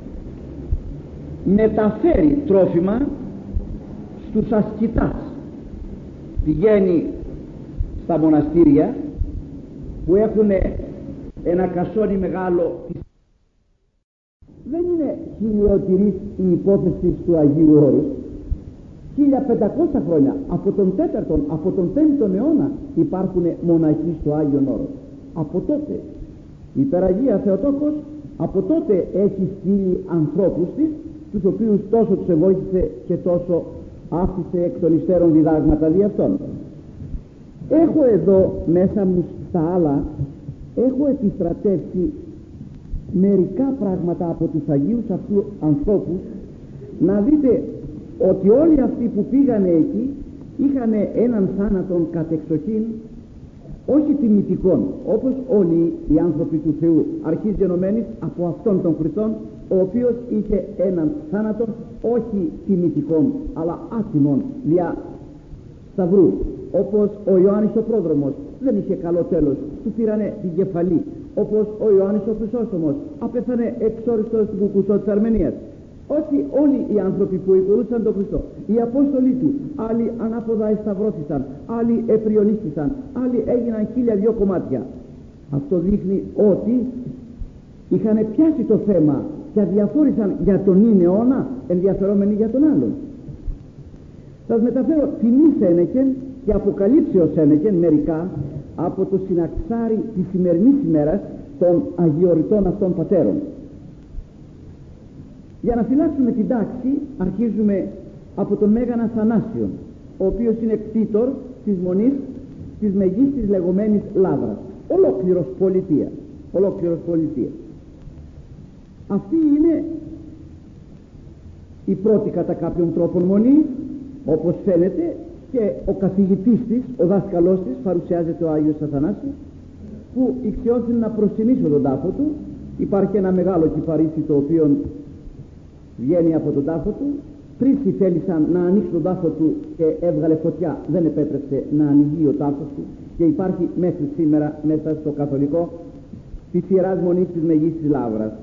Μεταφέρει τρόφιμα στους ασκητάς, πηγαίνει στα μοναστήρια που έχουν ένα κασόνι μεγάλο. Δεν είναι χιλιοτηρής η υπόθεση του Αγίου Όρους. χίλια πεντακόσια χρόνια, από τον τέταρτον, από τον πέμπτον αιώνα υπάρχουν μοναχοί στο Άγιον Όρος. Από τότε η Υπεραγία Θεοτόκος από τότε έχει στείλει ανθρώπους της, τους οποίους τόσο τους ευόηθησε και τόσο άφησε εκ των υστέρων διδάγματα δι' αυτών. Έχω εδώ μέσα μου στα άλλα, έχω επιστρατεύσει μερικά πράγματα από τους Αγίους αυτούς ανθρώπους, να δείτε ότι όλοι αυτοί που πήγανε εκεί είχαν έναν θάνατον κατεξοχήν, όχι τιμητικών, όπως όλοι οι άνθρωποι του Θεού, αρχής γενομένης από αυτόν τον Χριστόν, ο οποίος είχε έναν θάνατο όχι τιμητικών αλλά άτιμων δια σταυρού, όπως ο Ιωάννης ο Πρόδρομος δεν είχε καλό τέλος, του πήρανε την κεφαλή, όπως ο Ιωάννης ο Χρυσόστομος απέθανε εξόριστος στην Κουκουσό της Αρμενίας. Όχι όλοι οι άνθρωποι που ακολούθησαν τον Χριστό, οι Απόστολοι του, άλλοι ανάποδα εσταυρώθησαν, άλλοι επριονίστησαν, άλλοι έγιναν χίλια δυο κομμάτια. Αυτό δείχνει ότι είχαν πιάσει το θέμα και αδιαφόρησαν για τον ίν αιώνα, ενδιαφερόμενοι για τον άλλον. Σας μεταφέρω τιμής ένεκεν και αποκαλύψεως ένεκεν μερικά από το συναξάρι της σημερινής ημέρας των αγιοριτών αυτών πατέρων. Για να φυλάξουμε την τάξη αρχίζουμε από τον Μέγαν Αθανάσιον, ο οποίος είναι κτήτορ της μονής της μεγίστης λεγόμενης Λάβρας, ολόκληρος πολιτεία, ολόκληρος πολιτεία. Αυτή είναι η πρώτη κατά κάποιον τρόπο μονή, όπως φαίνεται, και ο καθηγητής της, ο δάσκαλός της, παρουσιάζεται ο Άγιος Αθανάσιος, που ηξιώθη να προσκυνήσει τον τάφο του. Υπάρχει ένα μεγάλο κυπαρίσι το οποίο βγαίνει από τον τάφο του. Τρεις θέλησαν να ανοίξει τον τάφο του και έβγαλε φωτιά, δεν επέτρεψε να ανοιγεί ο τάφος του, και υπάρχει μέχρι σήμερα μέσα στο καθολικό της Ιεράς Μονής της Μεγίστης Λαύρας.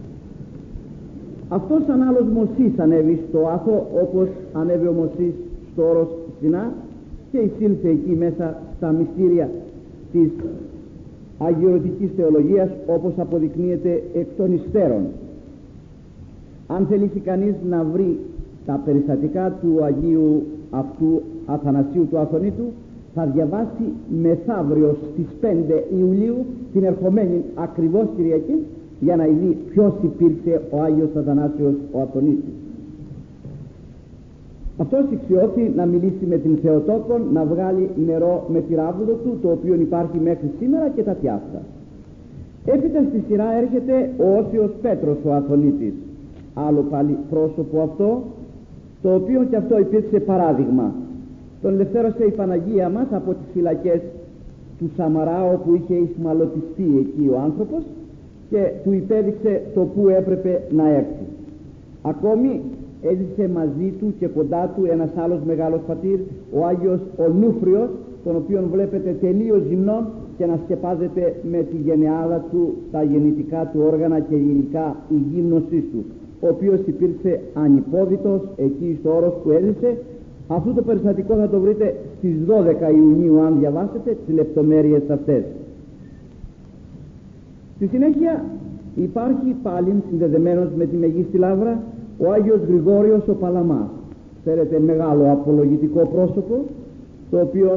Αυτός σαν άλλος Μωσής ανέβη στο Άθο, όπως ανέβη ο Μωσής στο όρος Σινά και εισήλθε εκεί μέσα στα μυστήρια της αγιωτικής θεολογίας, όπως αποδεικνύεται εκ των υστέρων. Αν θελήσει κανείς να βρει τα περιστατικά του Αγίου αυτού Αθανασίου του Αθωνίτου, θα διαβάσει μεθαύριο στις πέντε Ιουλίου την ερχομένη ακριβώς Κυριακή, για να δει ποιος υπήρξε ο Άγιος Αθανάσιος ο Αθωνίτης. Αυτός ηξιώθη να μιλήσει με την Θεοτόκον, να βγάλει νερό με τη ράβδο του, το οποίο υπάρχει μέχρι σήμερα, και τα τιάφτα. Έπειτα στη σειρά έρχεται ο Όσιος Πέτρος ο Αθωνίτης, άλλο πάλι πρόσωπο αυτό, το οποίο και αυτό υπήρξε παράδειγμα. Τον ελευθέρωσε η Παναγία μας από τις φυλακές του Σαμαρά, όπου είχε ισμαλωτιστεί εκεί ο άνθρωπος, και του υπέδειξε το που έπρεπε να έρθει. Ακόμη έζησε μαζί του και κοντά του ένας άλλος μεγάλος πατήρ, ο Άγιος Ονούφριος, τον οποίον βλέπετε τελείως γυμνόν και να σκεπάζεται με τη γενεάδα του τα γεννητικά του όργανα και γενικά η γύμνωσή του, ο οποίος υπήρξε ανυπόδητος εκεί στο όρος που έζησε. Αυτό το περιστατικό θα το βρείτε στις δώδεκα Ιουνίου, αν διαβάσετε τις λεπτομέρειες αυτές. Στη συνέχεια υπάρχει πάλι συνδεδεμένος με τη Μεγίστη Λαύρα ο Άγιος Γρηγόριος ο Παλαμάς. Ξέρετε, μεγάλο απολογητικό πρόσωπο, το οποίο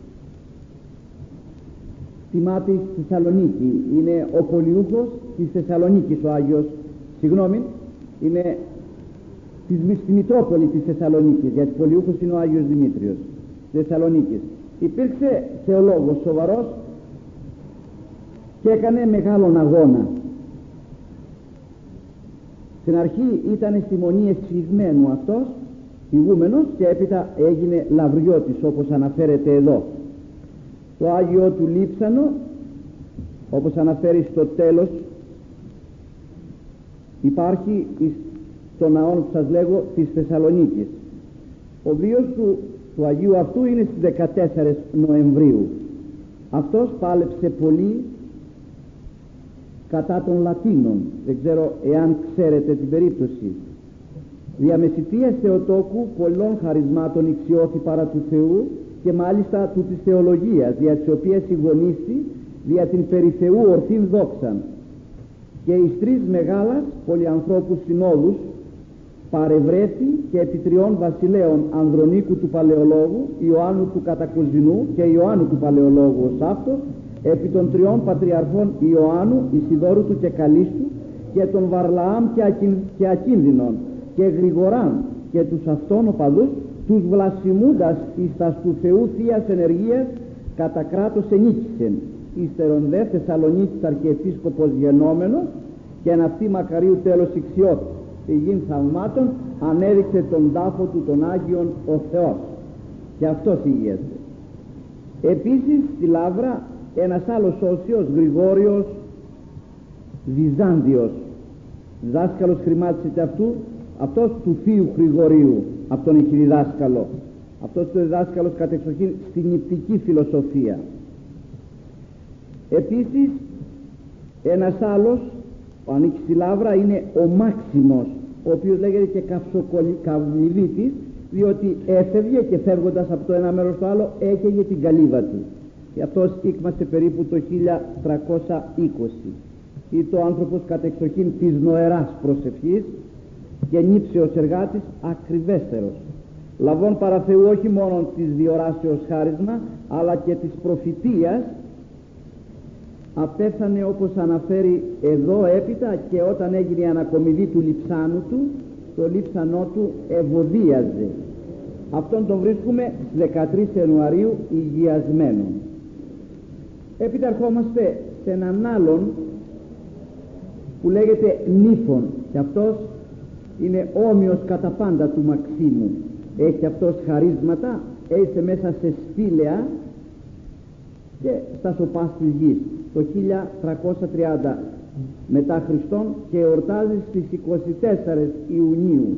τιμάται στη Θεσσαλονίκη. Είναι ο πολιούχος της Θεσσαλονίκης ο Άγιος, συγγνώμη, είναι της, στη Μητρόπολη της Θεσσαλονίκης, γιατί πολιούχος είναι ο Άγιος Δημήτριος της Θεσσαλονίκης. Υπήρξε θεολόγος σοβαρός και έκανε μεγάλον αγώνα. Στην αρχή ήταν στη Μονή Εσφυγμένου αυτός, ηγούμενος, και έπειτα έγινε λαυριώτης, όπως αναφέρεται εδώ. Το Άγιο του Λείψανο, όπως αναφέρει στο τέλος, υπάρχει στο ναό που σας λέγω της Θεσσαλονίκης. Ο βίος του, του Αγίου αυτού είναι στις δεκατέσσερις Νοεμβρίου. Αυτός πάλεψε πολύ κατά των Λατίνων. Δεν ξέρω εάν ξέρετε την περίπτωση. Διαμεσητείας Θεοτόκου πολλών χαρισμάτων ηξιώθη παρά του Θεού, και μάλιστα του της θεολογίας, δια της οποίας συγγονίστη δια την περί Θεού ορθήν δόξαν, και εις τρεις μεγάλας πολυανθρώπους συνόδους παρευρέθη, και επί τριών βασιλέων, Ανδρονίκου του Παλαιολόγου, Ιωάννου του Κατακοζινού και Ιωάννου του Παλαιολόγου ως αυτός, επί των τριών πατριαρχών Ιωάννου, Ισιδόρου του και Καλίστου, και των Βαρλαάμ και, Ακιν, και Ακίνδυνων και Γρηγοράν και τους αυτών οπαδούς, τους βλασιμούντας εις τας του Θεού θείας ενεργίας κατά κράτος ενίκησεν. Ύστερον δε Θεσσαλονίκης αρχιεπίσκοπος γενόμενος, και εν αυτή μακαρίου τέλος ηξιώτη πηγήν θαυμάτων, ανέδειξε τον τάφο του των Άγιων ο Θεός, και αυτός ηγέται. Επίσης στη Λαύρα ένας άλλος όσιος, Γρηγόριος Βυζάντιος, δάσκαλος χρημάτισε αυτού, αυτός του θείου Γρηγορίου, αυτόν έχει διδάσκαλο. Αυτός το διδάσκαλος κατεξοχήν στην νηπτική φιλοσοφία. Επίσης ένας άλλος που ανήκει στη Λαύρα είναι ο Μάξιμος, ο οποίος λέγεται και Καυλιβίτης, διότι έφευγε και φεύγοντας από το ένα μέρος στο άλλο έκαιγε την καλύβα του, και αυτός ήκμασε περίπου το χίλια τριακόσια είκοσι. Ήταν ο άνθρωπος κατεξοχήν της νοεράς προσευχής και νύψεως εργάτης ακριβέστερος, λαβών παρά Θεού όχι μόνο της διοράσεως χάρισμα, αλλά και της προφητείας. Απέθανε, όπως αναφέρει εδώ έπειτα, και όταν έγινε η ανακομιδή του λειψάνου του, το λείψανό του ευωδίαζε. Αυτόν τον βρίσκουμε στις δεκατρείς Ιανουαρίου υγιασμένο. Έπειτα ερχόμαστε σε έναν άλλον που λέγεται Νύφων, και αυτός είναι όμοιος κατά πάντα του Μαξίμου. Έχει αυτός χαρίσματα, έζησε μέσα σε σπήλαια και στα σοπάς της γης το χίλια τριακόσια τριάντα μετά Χριστόν και εορτάζει στις είκοσι τέσσερα Ιουνίου.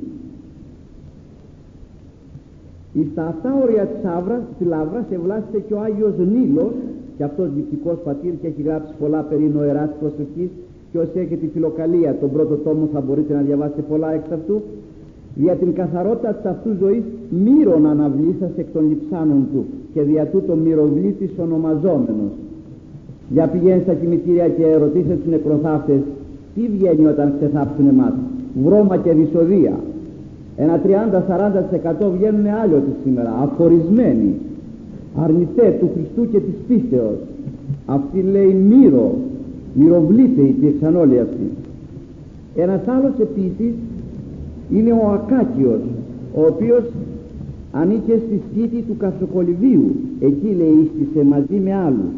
Στα αυτά όρια της Άβρας, της Λαύρας, ευλάσσεται και ο Άγιος Νείλος, και αυτός γυπτικός πατήρ, και έχει γράψει πολλά περί νοεράς προσευχής, και όσοι έχετε τη Φιλοκαλία, τον πρώτο τόμο, θα μπορείτε να διαβάσετε πολλά εξ αυτού. Δια την καθαρότητα της αυτού ζωής μύρον αναβλήσας εκ των λειψάνων του, και δια τούτο μυροβλήτης ονομαζόμενος. Για πηγαίνει στα κημητήρια και ρωτήστε τους νεκροθάφτες τι βγαίνει όταν ξεθάψουν εμάς. Βρώμα και δυσοδεία. Ένα τριάντα με σαράντα τοις εκατό βγαίνουν άλλοτε σήμερα, αφορισμένοι, αρνητέ του Χριστού και της πίστεως. Αυτοί λέει μύρο, μυροβλήτε υπήρξαν όλοι αυτοί. Ένας άλλος επίσης είναι ο Ακάκιος, ο οποίος ανήκε στη σκήτη του Καυσοκολυβίου. Εκεί λέει ίστησε μαζί με άλλους.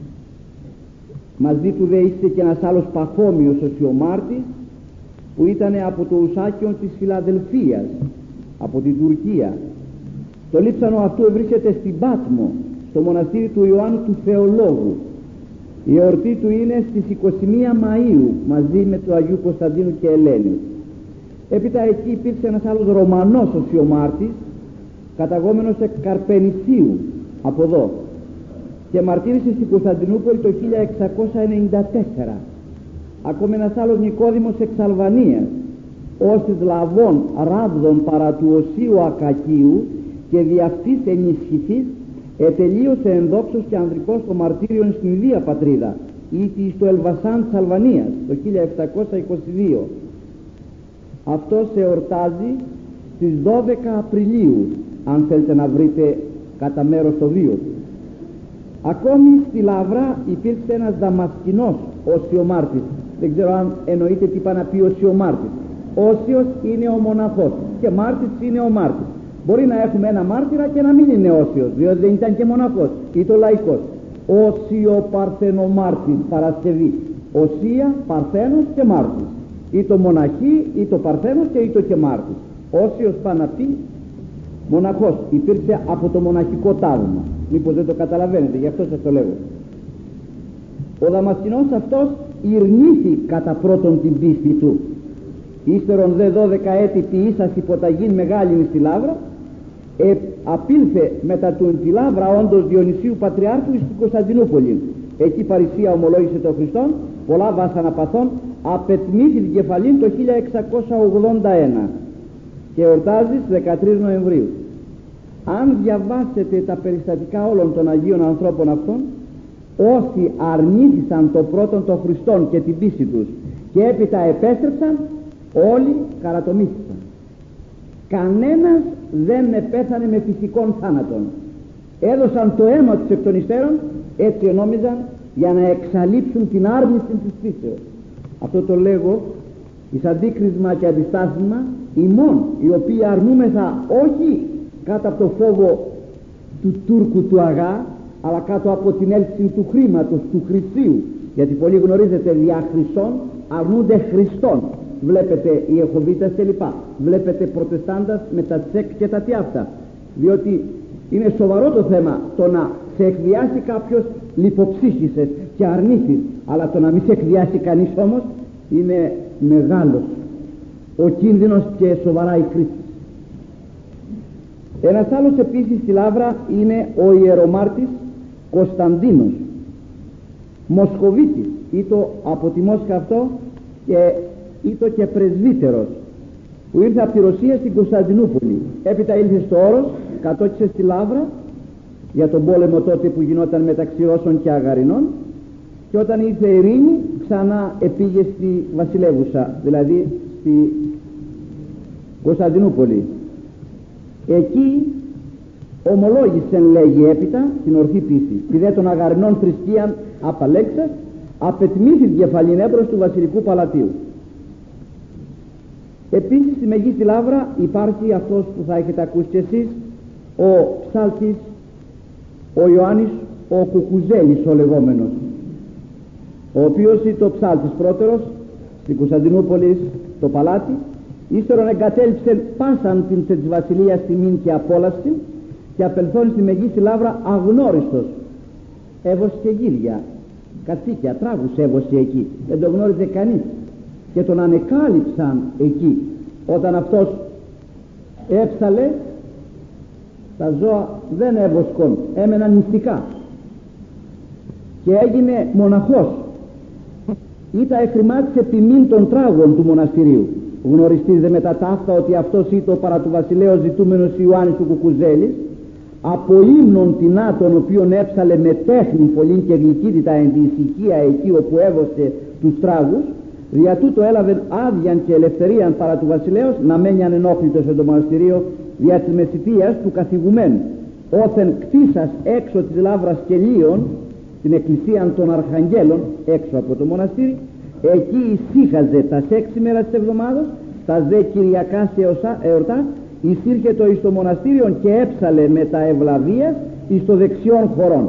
Μαζί του δε ίστησε και ένας άλλος Παχώμιος ο Σιωμάρτης, που ήταν από το Ουσάκιον της Φιλαδελφίας, από την Τουρκία. Το λείψανο αυτού βρίσκεται στην Πάτμο, στο μοναστήρι του Ιωάννου του Θεολόγου. Η εορτή του είναι στις είκοσι μία Μαΐου, μαζί με του Αγίου Κωνσταντίνου και Ελένης. Έπειτα εκεί υπήρξε ένας άλλος Ρωμανός ο Σιωμάρτης, καταγόμενος εκ Καρπενησίου, από εδώ, και μαρτύρησε στην Κωνσταντινούπολη το χίλια εξακόσια ενενήντα τέσσερα. Ακόμη ένας άλλος Νικόδημος εξ Αλβανίας, ως της Λαβών ράβδων παρά του Οσίου Ακακίου, και δι' αυτής ενισχυθής ετελείωσε ενδόξως και ανδρικός το μαρτύριον στην Ιδία πατρίδα, ήτι στο Ελβασάν της Αλβανίας το χίλια επτακόσια είκοσι δύο. Αυτό εορτάζει στις δώδεκα Απριλίου, αν θέλετε να βρείτε κατά μέρος το βίο του. Ακόμη στη Λαύρα υπήρξε ένας Δαμασκηνός Οσιομάρτης. Δεν ξέρω αν εννοείται τι είπα να πει Οσιομάρτης. Όσιος είναι ο μοναχός και Μάρτης είναι ο Μάρτης. Μπορεί να έχουμε ένα μάρτυρα και να μην είναι Όσιος, διότι δεν ήταν και μοναχός ή το λαϊκός. Όσιο Παρθενομάρτης, Παρασκευή. Οσία, Παρθένος και Μάρτης. Ή το μοναχή ή το Παρθένος και ή το και Μάρτης. Όσιος πάνε να πει μοναχός. Υπήρξε από το μοναχικό τάγμα. Μήπως δεν το καταλαβαίνετε, γι' αυτό σας το λέγω. Ο Δαμασκηνός αυτός ειρνήθη κατά πρώτον την πίστη του. Ύστερον δε δώδεκα έτη ποιήσας υποταγήν μεγάλην στη Λαύρα, ε, απήλθε μετά του τη Λαύρα όντως Διονυσίου Πατριάρχου στην Κωνσταντινούπολη. Εκεί παρησία ομολόγησε τον Χριστόν, πολλά βάσανα παθών, απετμήθη την κεφαλήν το χίλια εξακόσια ογδόντα ένα και εορτάζει στις δεκατρείς Νοεμβρίου. Αν διαβάσετε τα περιστατικά όλων των Αγίων ανθρώπων αυτών, όσοι αρνήθησαν το πρώτον των Χριστών και την πίστη τους και έπειτα επέστρεψαν, όλοι καρατομήθησαν. Κανένας δεν επέθανε με φυσικών θάνατον. Έδωσαν το αίμα τους εκ των υστέρων, έτσι ενόμιζαν, για να εξαλείψουν την άρνηση της πίστεως. Αυτό το λέγω εις αντίκρισμα και αντιστάσιμα ημών, οι οποίοι αρνούμεθα όχι κάτω από το φόβο του Τούρκου του Αγά, αλλά κάτω από την έλξη του χρήματος, του χρυσίου, γιατί πολλοί γνωρίζετε δια χρυσών αρνούνται Χριστόν. Βλέπετε οι Εχωβίτες κλπ. Βλέπετε Προτεστάντας με τα τσεκ και τα τι αυτά, διότι είναι σοβαρό το θέμα το να σε εκδιάσει κάποιος λιποψύχησες και αρνήθης, αλλά το να μην σε εκδιάσει κανείς όμως είναι μεγάλος ο κίνδυνος και σοβαρά η κρίση. Ένας άλλος επίσης στη Λαύρα είναι ο ιερομάρτης Κωνσταντίνος Μοσχοβίτης, ήτο από τη Μόσχα αυτό και ήτο και πρεσβύτερος, που ήρθε από τη Ρωσία στην Κωνσταντινούπολη. Έπειτα ήλθε στο Όρος, κατόκισε στη Λαύρα για τον πόλεμο τότε που γινόταν μεταξύ Ρώσων και Αγαρινών, και όταν ήρθε η ειρήνη ξανά επήγε στη βασιλεύουσα, δηλαδή στη Κωνσταντινούπολη. Εκεί ομολόγησε, λέγει έπειτα, την ορθή πίστη. Τη δε των Αγαρινών θρησκείαν απαλέξας, απετμήθη την κεφαλήν έμπρος του βασιλικού παλατίου. Επίσης στη Μεγίστη Λαύρα υπάρχει αυτός που θα έχετε ακούσει και εσείς, ο ψάλτης, ο Ιωάννης ο Κουκουζέλης ο λεγόμενος, ο οποίος ήταν ο ψάλτης πρώτερος στην Κωνσταντινούπολη το παλάτι, ύστερον εγκατέλειψε πάσαν την της βασιλείας τιμήν και απόλαυση και απελθόν στη μεγίστη λάβρα αγνώριστος. Έβωσε και γύρια, κατσίκια, τράγους έβωσε εκεί, δεν το γνώριζε κανείς και τον ανεκάλυψαν εκεί. Όταν αυτός έψαλε, τα ζώα δεν έβοσκον, έμεναν νηστικά και έγινε μοναχός. Ήτα εχρημάτισε ποιμήν των τράγων του μοναστηρίου. Γνωριστείς δε μετά ταύτα ότι αυτός ήταν παρά του βασιλέως ζητούμενος Ιωάννης του Κουκουζέλης, από ύμνων τεινά τον οποίον έψαλε με τέχνη πολύ και γλυκύτητα εν τη ησυχία εκεί όπου έβωσε τους τράγους, δια τούτο έλαβεν άδειαν και ελευθερίαν παρά του βασιλέως να μένει ανενόχλητος εν το μοναστηρίο δια της μεσητείας του καθηγουμένου. Όθεν κτίσας έξω της λάβρας κελίων, την εκκλησία των Αρχαγγέλων έξω από το μοναστήρι, εκεί ησύχαζε τα έξι μέρα της εβδομάδος, τα δε κυριακάς εορτάς, εισήρχετο εις το μοναστήριον και έψαλε με τα ευλαβίας εις το δεξιόν χωρών.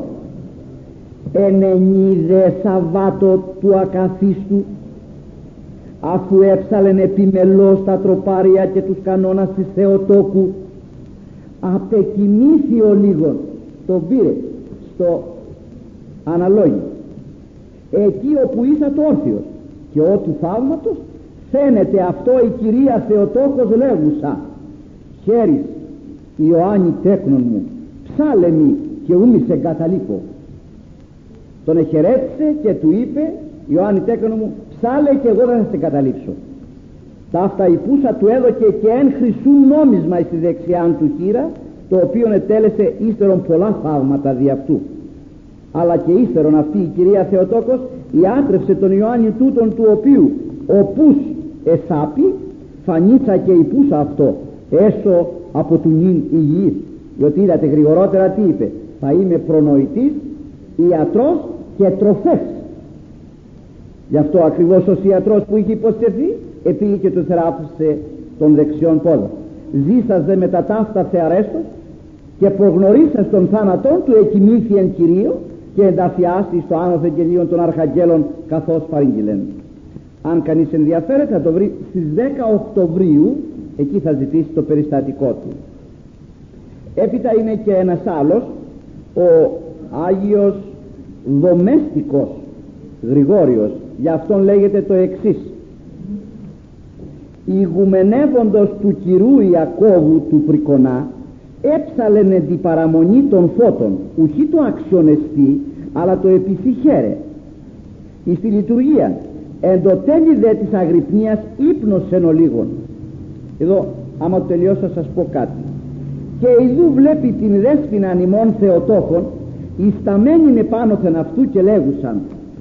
Ενενίδε Σαββάτο του ακαθίστου, αφού έψαλεν επιμελώς τα τροπάρια και τους κανόνας της Θεοτόκου, απεκοιμήθη ο λίγον, τον πήρε στο αναλόγιο, εκεί όπου ήσαν το όρθιος και ό του θαύματος φαίνεται αυτό η Κυρία Θεοτόκος λέγουσα, χέρις Ιωάννη τέκνον μου, ψάλε μη και ου μη σε εγκαταλείπω. Τον εχαιρέτησε και του είπε, Ιωάννη τέκνον μου, ψάλε και εγώ δεν θα σε εγκαταλείψω. Ταύτα η πούσα του έδωκε και εν χρυσού νόμισμα στη δεξιάν του χείρα, το οποίο ετέλεσε ύστερον πολλά θαύματα δι' αυτού. Αλλά και ύστερον αυτή η Κυρία Θεοτόκος ιάτρευσε τον Ιωάννη τούτον του οποίου ο πούς εσάπη φανίτσα και η πούσα αυτό έσω από του νυν υγιής, διότι είδατε γρηγορότερα τι είπε, θα είμαι προνοητής, ιατρός και τροφές. Γι' αυτό ακριβώς ως ιατρός που είχε υποσχεθεί επήγε και του θεράπευσε των δεξιών πόδων. Ζήσας δε μετά ταύτα θεαρέστος και προγνωρίσας των θάνατων του εκοιμήθη εν Κυρίω και ενταφιάστη στο άνωθεν κελίων των Αρχαγγέλων καθώς παρήγγειλεν. Αν κανείς ενδιαφέρεται θα το βρει στις δέκα Οκτωβρίου, εκεί θα ζητήσει το περιστατικό του. Έπειτα είναι και ένας άλλος, ο Άγιος Δομέστικος Γρηγόριος, γι' αυτόν λέγεται το εξής: ηγουμενεύοντος του Κυρού Ιακώβου του Πρικονά έψαλεν εν την παραμονή των φώτων, ουχή το αξιονεστή αλλά το επιθυχέρε εις τη λειτουργία εν το τέλει δε της αγρυπνίας ύπνος εν ολίγων. Εδώ άμα το τελειώσω θα σας πω κάτι. Και ειδού βλέπει την δέσποινα ημών Θεοτόκων ισταμένην επάνωθεν αυτού και λέγουσαν,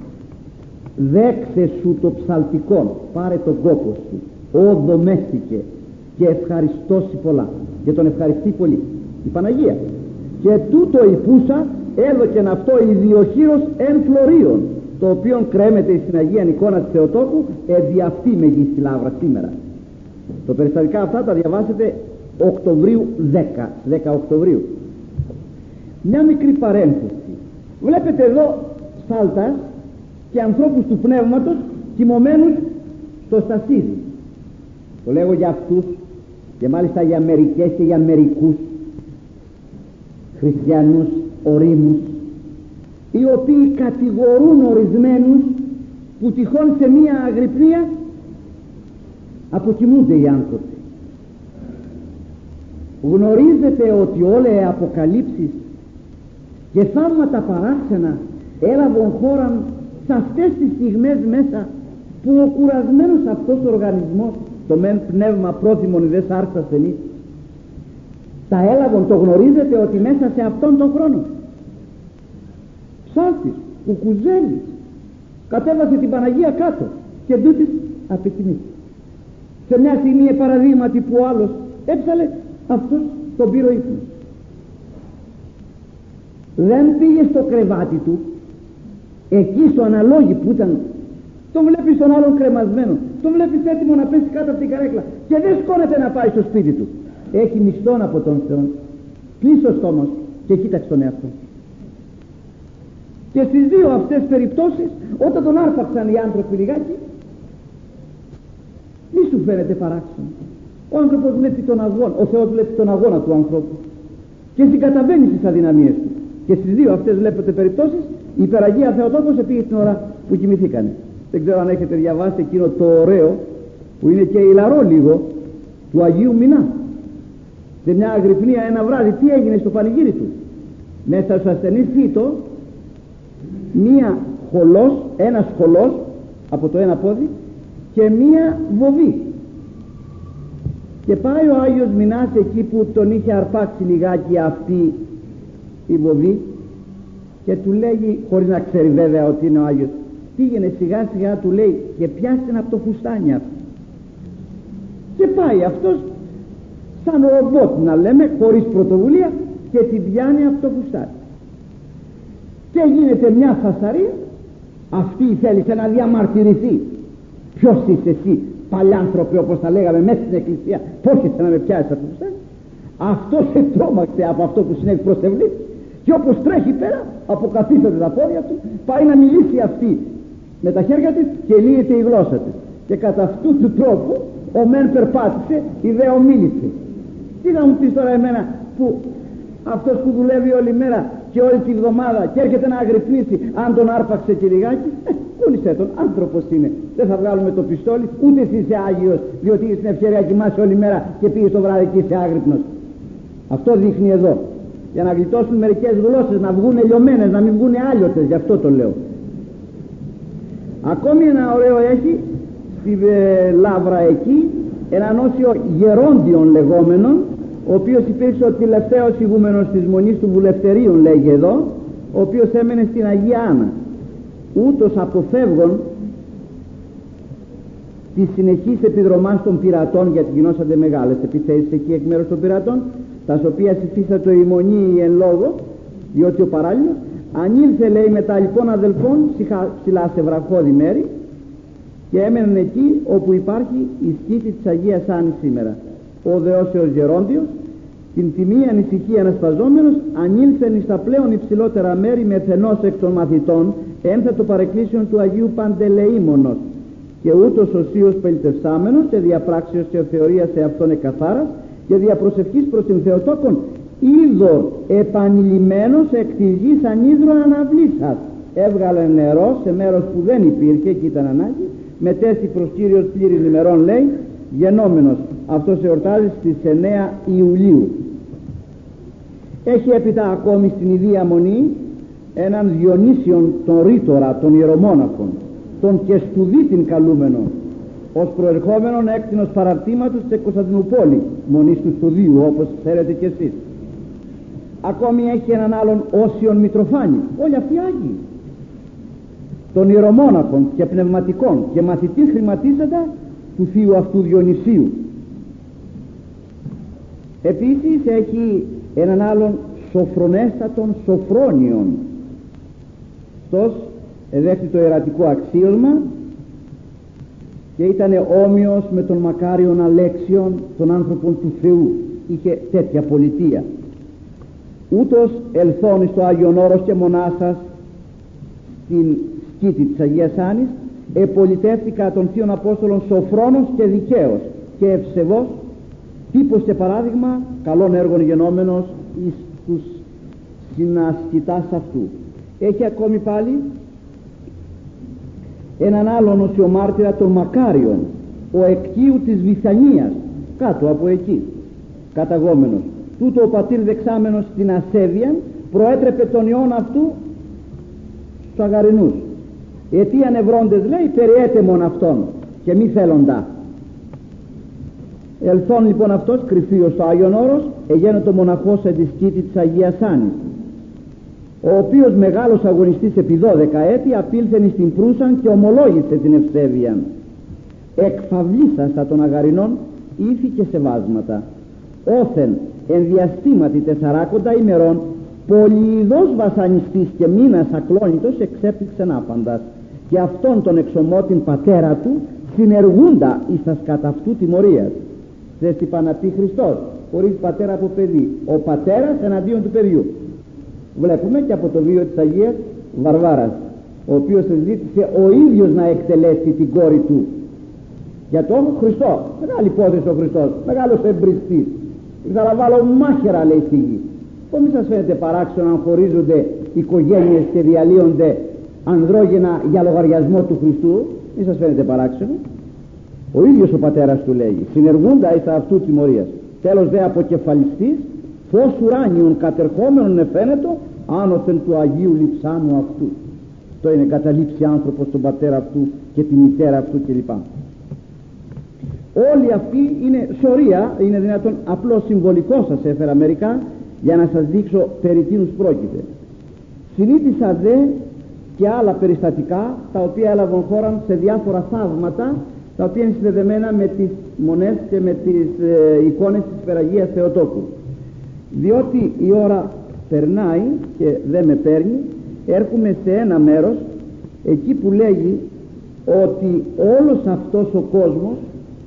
δέξε σου το ψαλτικόν, πάρε τον κόπο σου, ο δομέστηκε και ευχαριστώσει πολλά, και τον ευχαριστεί πολύ η Παναγία. Και τούτο η πούσα έδωκεν αυτό ιδιοχείρος εν φλωρίων, το οποίον κρέμεται στην Αγία εικόνα της Θεοτόκου εδι αυτή μεγίστη λάβρα σήμερα. Το περιστατικά αυτά τα διαβάσετε Οκτωβρίου δέκα, δέκα Οκτωβρίου. Μια μικρή παρένθεση. Βλέπετε εδώ σάλτας και ανθρώπους του πνεύματος κοιμωμένους στο στασίδι. Το λέγω για αυτούς και μάλιστα για μερικές και για μερικούς χριστιανούς ορίμους, οι οποίοι κατηγορούν ορισμένους που τυχόν σε μία αγρυπνία αποκοιμούνται οι άνθρωποι. Γνωρίζετε ότι όλα οι αποκαλύψεις και θαύματα παράξενα έλαβαν χώρα σε αυτές τις στιγμές μέσα που ο κουρασμένος αυτός ο οργανισμός, το μεν πνεύμα πρόθυμον ιδές άρθας ασθενής, τα έλαβαν. Το γνωρίζετε ότι μέσα σε αυτόν τον χρόνο ψάλτης, Κουκουζέλης κατέβασε την Παναγία κάτω και τούτης απεκοιμήθηκε. Σε μια στιγμή παραδείγματι που ο άλλος έψαλε, αυτός τον πήρε ο ύπνος. Δεν πήγε στο κρεβάτι του, εκεί στο αναλόγι που ήταν, τον βλέπεις τον άλλον κρεμασμένο, τον βλέπεις έτοιμο να πέσει κάτω από την καρέκλα και δεν σκόνεται να πάει στο σπίτι του. Έχει μισθόν από τον Θεό. Κλείσει ο στόμος και κοίταξε τον εαυτό. Και στις δύο αυτές περιπτώσεις, όταν τον άρπαξαν οι άνθρωποι λιγάκι, μισθόν σου φαίνεται παράξενο? Ο άνθρωπος βλέπει τον αγώνα, ο Θεός βλέπει τον αγώνα του ανθρώπου και συγκαταβαίνει στις αδυναμίες του. Και στις δύο αυτές βλέπετε περιπτώσεις η Υπεραγία Θεοτόκος επήγε την ώρα που κοιμηθήκανε. Δεν ξέρω αν έχετε διαβάσει εκείνο το ωραίο που είναι και ηλαρό λίγο του Αγίου Μινά. Σε μια αγρυπνία ένα βράδυ τι έγινε στο πανηγύρι του? Μέσα στο ασθενή φύτο μία χολός, ένας χολός από το ένα πόδι και μία βοβή. Και πάει ο Άγιος Μινάς εκεί που τον είχε αρπάξει λιγάκι αυτή η βοβή και του λέγει, χωρίς να ξέρει βέβαια ότι είναι ο Άγιος, πήγαινε σιγά σιγά, του λέει, και πιάστε από το φουστάνι αυτό. Και πάει αυτός σαν ρομπότ να λέμε, χωρίς πρωτοβουλία, και την πιάνει από το φουστάνι. Και γίνεται μια φασαρία. Αυτή θέλησε να διαμαρτυρηθεί. Ποιος είσαι εσύ, παλιάνθρωπε, όπως τα λέγαμε μέσα στην εκκλησία, πώς είσαι να με πιάσεις από το φουστάνι? Αυτό σε τρόμαξε από αυτό που συνέβη προς Ευλή, και όπως τρέχει πέρα, αποκαθίσταται τα πόδια του, πάει να μιλήσει αυτή με τα χέρια της και λύεται η γλώσσα της. Και κατά αυτού του τρόπου ο μεν περπάτησε, η δε ομίλησε. Τι θα μου πεις τώρα εμένα που αυτός που δουλεύει όλη μέρα και όλη τη βδομάδα και έρχεται να αγρυπνήσει, αν τον άρπαξε και λιγάκι, ε, κούνησε τον, άνθρωπος είναι. Δεν θα βγάλουμε το πιστόλι, ούτε εσύ είσαι Άγιος, διότι είσαι στην ευκαιρία να κοιμάσαι όλη μέρα και πήγες το βράδυ και είσαι άγρυπνος. Αυτό δείχνει εδώ. Για να γλιτώσουν μερικές γλώσσες, να βγουν λιωμένες, να μην βγουν άλιωτες, γι' αυτό το λέω. Ακόμη ένα ωραίο έχει στη ε, Λαύρα εκεί, έναν όσιο γερόντιον λεγόμενον, ο οποίος υπήρξε ο τελευταίος ηγούμενος της Μονής του Βουλευτερίων, λέγει εδώ, ο οποίος έμενε στην Αγία Άννα. Ούτως αποφεύγων τη συνεχής επιδρομάς των πειρατών, γιατί γινώσανται μεγάλες επιθέσεις εκεί εκ μέρους των πειρατών, τα οποία υφίστατο η Μονή εν λόγω, διότι ο παράλληλος ανήλθε, λέει, με τα λοιπόν αδελφών ψηλά σε βραχώδη μέρη και έμεναν εκεί όπου υπάρχει η σκήτη της Αγίας Άννης σήμερα. Ο δεώσεως γερόντιος, την τιμή ανησυχία ανασπαζόμενος, ανήλθεν εις τα πλέον υψηλότερα μέρη με θενός εκ των μαθητών, ένθετο παρεκκλήσεων του Αγίου Παντελεήμονος, και ούτως οσίως πελτευσάμενος και διαπράξεως και θεωρίας σε αυτόν εκαθάρας και διαπροσευχής προς την Θεοτόκον, είδωρ επανειλημμένος εκ της γης ανίδρο αναβλήσας. Έβγαλε νερό σε μέρος που δεν υπήρχε και ήταν ανάγκη, μετέστη προς Κύριος πλήρην ημερών, λέει, γενόμενος. Αυτός εορτάζει στις εννέα Ιουλίου. Έχει έπειτα ακόμη στην Ιδία Μονή έναν Διονύσιον τον Ρήτορα των ιερομόναχων, τον Κεστουδίτην καλούμενο, ως προερχόμενον έκτηνος παραρτήματος της Κωνσταντινούπολη, Μονής του Στουδίου, όπως ξέρετε κι εσείς. Ακόμη έχει έναν άλλον Όσιον Μητροφάνη, όλοι αυτοί Άγιοι, των ιερομόναχων και πνευματικών και μαθητής χρηματίζοντα του θείου αυτού Διονυσίου. Επίσης έχει έναν άλλον Σοφρονέστατον Σοφρόνιον, αυτός εδέχθη το ιερατικό αξίωσμα και ήταν όμοιος με τον μακάριον Αλέξιον, τον άνθρωπον του Θεού, είχε τέτοια πολιτεία. Ούτως ελθόν στο Άγιον Όρος και μονάσας στην σκήτη της Αγίας Άννης, επολιτεύτηκα των θείων Απόστολων σοφρόνος και δικαίος και ευσεβός, τύπος και παράδειγμα καλών έργων γενόμενος εις τους συνασκητάς αυτού. Έχει ακόμη πάλι έναν άλλον οσιομάρτυρα των Μακάριων, ο εκτίου της Βυθανίας, κάτω από εκεί καταγόμενος. Τούτο ο πατήρ δεξάμενος στην ασέβεια προέτρεπε τον ιόν αυτού στους αγαρινούς. Αιτίαν ευρώντες, λέει, περιέτεμον αυτόν και μη θέλοντα. Ελθόν λοιπόν αυτός κρυφίος στο Άγιον Όρος, εγένετο μοναχός εν τη σκήτη της Αγίας Άννης, ο οποίος μεγάλος αγωνιστής επί δώδεκα έτη απήλθεν στην Προύσαν και ομολόγησε την ευσέβεια. Εκφαυλίσαστα των αγαρινών ήθη και σεβάσματα. Όθεν εν διαστήματι τεσσαράκοντα ημερών πολυειδός βασανιστής και μήνας ακλόνητος εξέπληξεν άπαντας, και αυτόν τον εξομότην πατέρα του συνεργούντα εις τας κατά αυτού τιμωρίας. Δεν τι να πει Χριστός, χωρίς πατέρα από παιδί, ο πατέρας εναντίον του παιδιού. Βλέπουμε και από το βίο της Αγίας Βαρβάρας, ο οποίος ζήτησε ο ίδιος να εκτελέσει την κόρη του Για τον Χριστό, μεγάλη υπόθεση ο Χριστός, μεγάλος εμπριστής. Θα la βάλω μάχαιρα, λέει, στη γη. Πώς σας φαίνεται παράξενο αν χωρίζονται οικογένειες και διαλύονται ανδρόγυνα για λογαριασμό του Χριστού? Μη σας φαίνεται παράξενο? Ο ίδιος ο πατέρας του λέγει, συνεργούντα εις αυτού τιμωρίας. Τέλος δε αποκεφαλιστής, φως ουράνιον κατερχόμενον εφαίνετο, άνωθεν του Αγίου Λειψάνου αυτού. Το είναι καταλήψει άνθρωπος τον πατέρα αυτού και τη μητέρα αυτού κλπ. Όλοι αυτοί είναι σωρία, είναι δυνατόν απλώς συμβολικό, σας έφερα μερικά για να σας δείξω περί τίνους πρόκειται. Συνήθισα δε και άλλα περιστατικά τα οποία έλαβαν χώρα σε διάφορα θαύματα, τα οποία είναι συνδεδεμένα με τις μονές και με τις ε, εικόνες της Υπεραγίας Θεοτόκου. Διότι η ώρα περνάει και δεν με παίρνει, έρχομαι σε ένα μέρος εκεί που λέγει ότι όλος αυτός ο κόσμος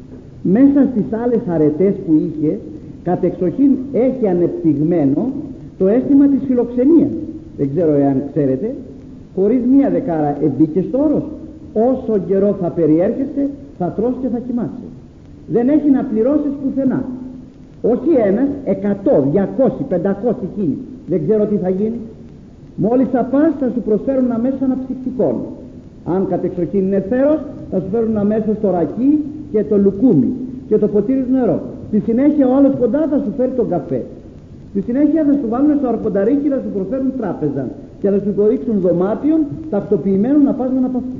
μέσα στις άλλες αρετές που είχε κατεξοχήν έχει ανεπτυγμένο το αίσθημα της φιλοξενίας. Δεν ξέρω εάν ξέρετε, χωρίς μία δεκάρα εμπήκε στο όρος, όσο καιρό θα περιέρχεσαι θα τρως και θα κοιμάσαι. Δεν έχει να πληρώσεις πουθενά. Όχι ένας, εκατό, διακόσι, πεντακόσι χίλιοι. Δεν ξέρω τι θα γίνει. Μόλις θα πας θα σου προσφέρουν αμέσως αναψυκτικό. Αν κατεξοχήν είναι θέρος, θα σου φέρουν αμέσως το ρακί και το λουκούμι και το ποτήρι του νερό. Στη συνέχεια ο άλλος κοντά θα σου φέρει τον καφέ. Στη συνέχεια θα σου βάλουν στο αρπονταρίκι, θα σου προσφέρουν τράπεζα και θα σου υποδείξουν δωμάτιον ταυτοποιημένο να πας να αναπαυτείς.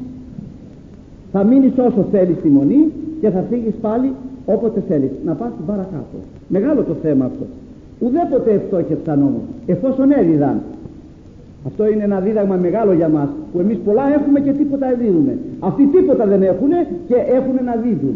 Θα μείνεις όσο θέλεις στη μονή και θα φύγεις πάλι όποτε θέλεις να πας στην παρακάτω. Μεγάλο το θέμα αυτό. Ουδέποτε ευτόχευσαν όμως, εφόσον έδιδαν. Αυτό είναι ένα δίδαγμα μεγάλο για μας, που εμείς πολλά έχουμε και τίποτα δίδουμε. Αυτοί τίποτα δεν έχουν και έχουν να δίδουν.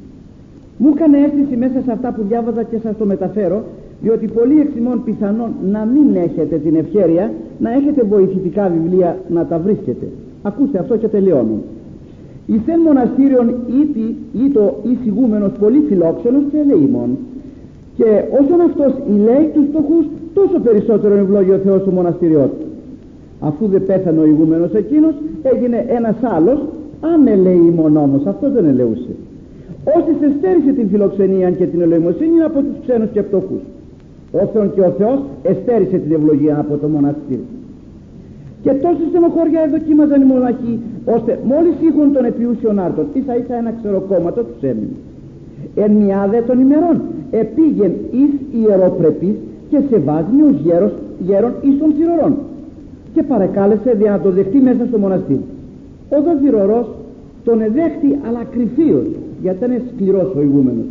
Μου έκανε αίσθηση μέσα σε αυτά που διάβαζα και σας το μεταφέρω, διότι πολλοί εξ ημών πιθανόν να μην έχετε την ευχέρεια να έχετε βοηθητικά βιβλία να τα βρίσκετε. Ακούστε αυτό και τελειώνω. Ησέν μοναστήριον ήτι ή το εισηγούμενος πολύ φιλόξενος και ελεήμων. Και όσον αυτός ηλέει τους φτωχούς, τόσο περισσότερο ευλόγει ο Θεός το μοναστήριό του. Αφού δεν πέθανε ο ηγούμενος εκείνος, έγινε ένας άλλος ανελεήμων όμως, αυτός δεν ελεούσε. Όσοι εστέρισε την φιλοξενία και την ελεημοσύνη από τους ξένους και φτωχούς. Όσον και ο Θεός εστέρισε την ευλογία από το μοναστήρι. Και τόση στενοχώρια εδοκίμαζαν οι μοναχοί, ώστε μόλις είχαν τον επιούσιον άρτον, ίσα ίσα ένα ξεροκόμματο τους έμεινε. Εν μια δε των ημερών επήγεν εις ιεροπρεπής και σεβάσμιος γέρος, γέρον εις των θυρωρών και παρεκάλεσε για να το δεχτεί μέσα στο μοναστήρι. Ο δε θυρωρός τον εδέχτη αλλά κρυφίος, γιατί ήταν σκληρός ο ηγούμενος.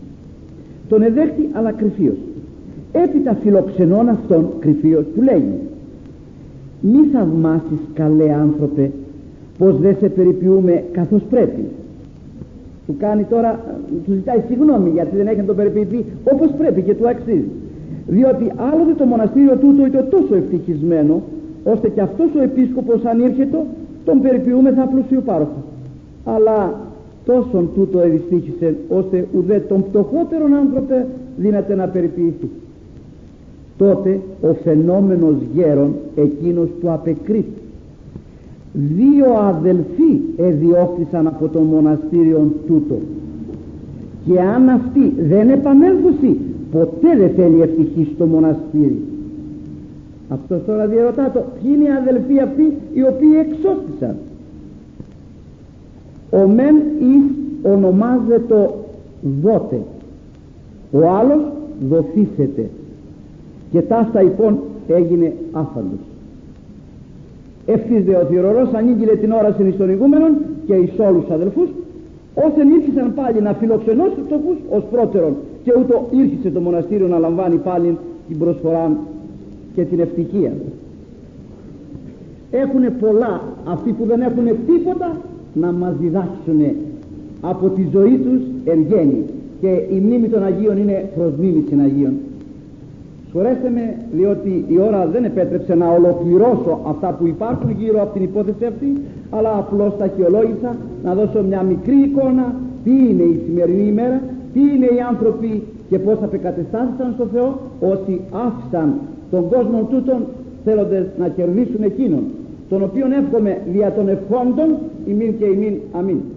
Τον εδέχτη αλλά κρυφίος. Έπειτα φιλοξενών αυτόν κρυφίος του λέγει: μη θαυμάσεις, καλέ άνθρωπε, πως δεν σε περιποιούμε καθώς πρέπει. Του κάνει τώρα, του ζητάει συγγνώμη γιατί δεν έχει να τον περιποιηθεί όπως πρέπει και του αξίζει. Διότι άλλοτε το μοναστήριο τούτο ήταν τόσο ευτυχισμένο, ώστε και αυτός ο επίσκοπος αν ήρχετο τον περιποιούμε θα πλουσιοπάροχα. Αλλά τόσον τούτο εδυστύχησε, ώστε ουδέ τον πτωχότερον άνθρωπε δύναται να περιποιηθεί. Τότε ο φαινόμενος γέρον εκείνος του απεκρίθη. Δύο αδελφοί εδιώχθησαν από το μοναστήριο τούτο, και αν αυτοί δεν επανέλθουσι, ποτέ δεν θέλει ευτυχή στο μοναστήρι. Αυτός τώρα διερωτά το, ποιοι είναι οι αδελφοί αυτοί οι οποίοι εξώθησαν. Ο μεν εις ονομάζεται δότε, ο άλλος δοθήσεται, και ταύτα λοιπόν έγινε άφαντος. Ευθύς δε ο θυρωρός ανήγγειλε την όραση εις των ηγούμενων και εις όλους τους αδελφούς, όσεν ήρχισαν πάλι να φιλοξενώσουν τους φτωχούς ως πρώτερον, και ούτω ήρχισε το μοναστήριο να λαμβάνει πάλι την προσφορά και την ευτυχία. Έχουνε πολλά αυτοί που δεν έχουν τίποτα να μας διδάξουν από τη ζωή τους εν γέννη, και η μνήμη των Αγίων είναι προς μίμηση Αγίων. Συγχωρέστε με, διότι η ώρα δεν επέτρεψε να ολοκληρώσω αυτά που υπάρχουν γύρω από την υπόθεση αυτή, αλλά απλώς τα αρχαιολόγησα να δώσω μια μικρή εικόνα τι είναι η σημερινή ημέρα, τι είναι οι άνθρωποι και πώς απεκατεστάθησαν στο Θεό, όσοι άφησαν τον κόσμο τούτον θέλοντες να κερδίσουν εκείνον, τον οποίον εύχομαι δια των ευχόντων ημίν και ημίν αμήν.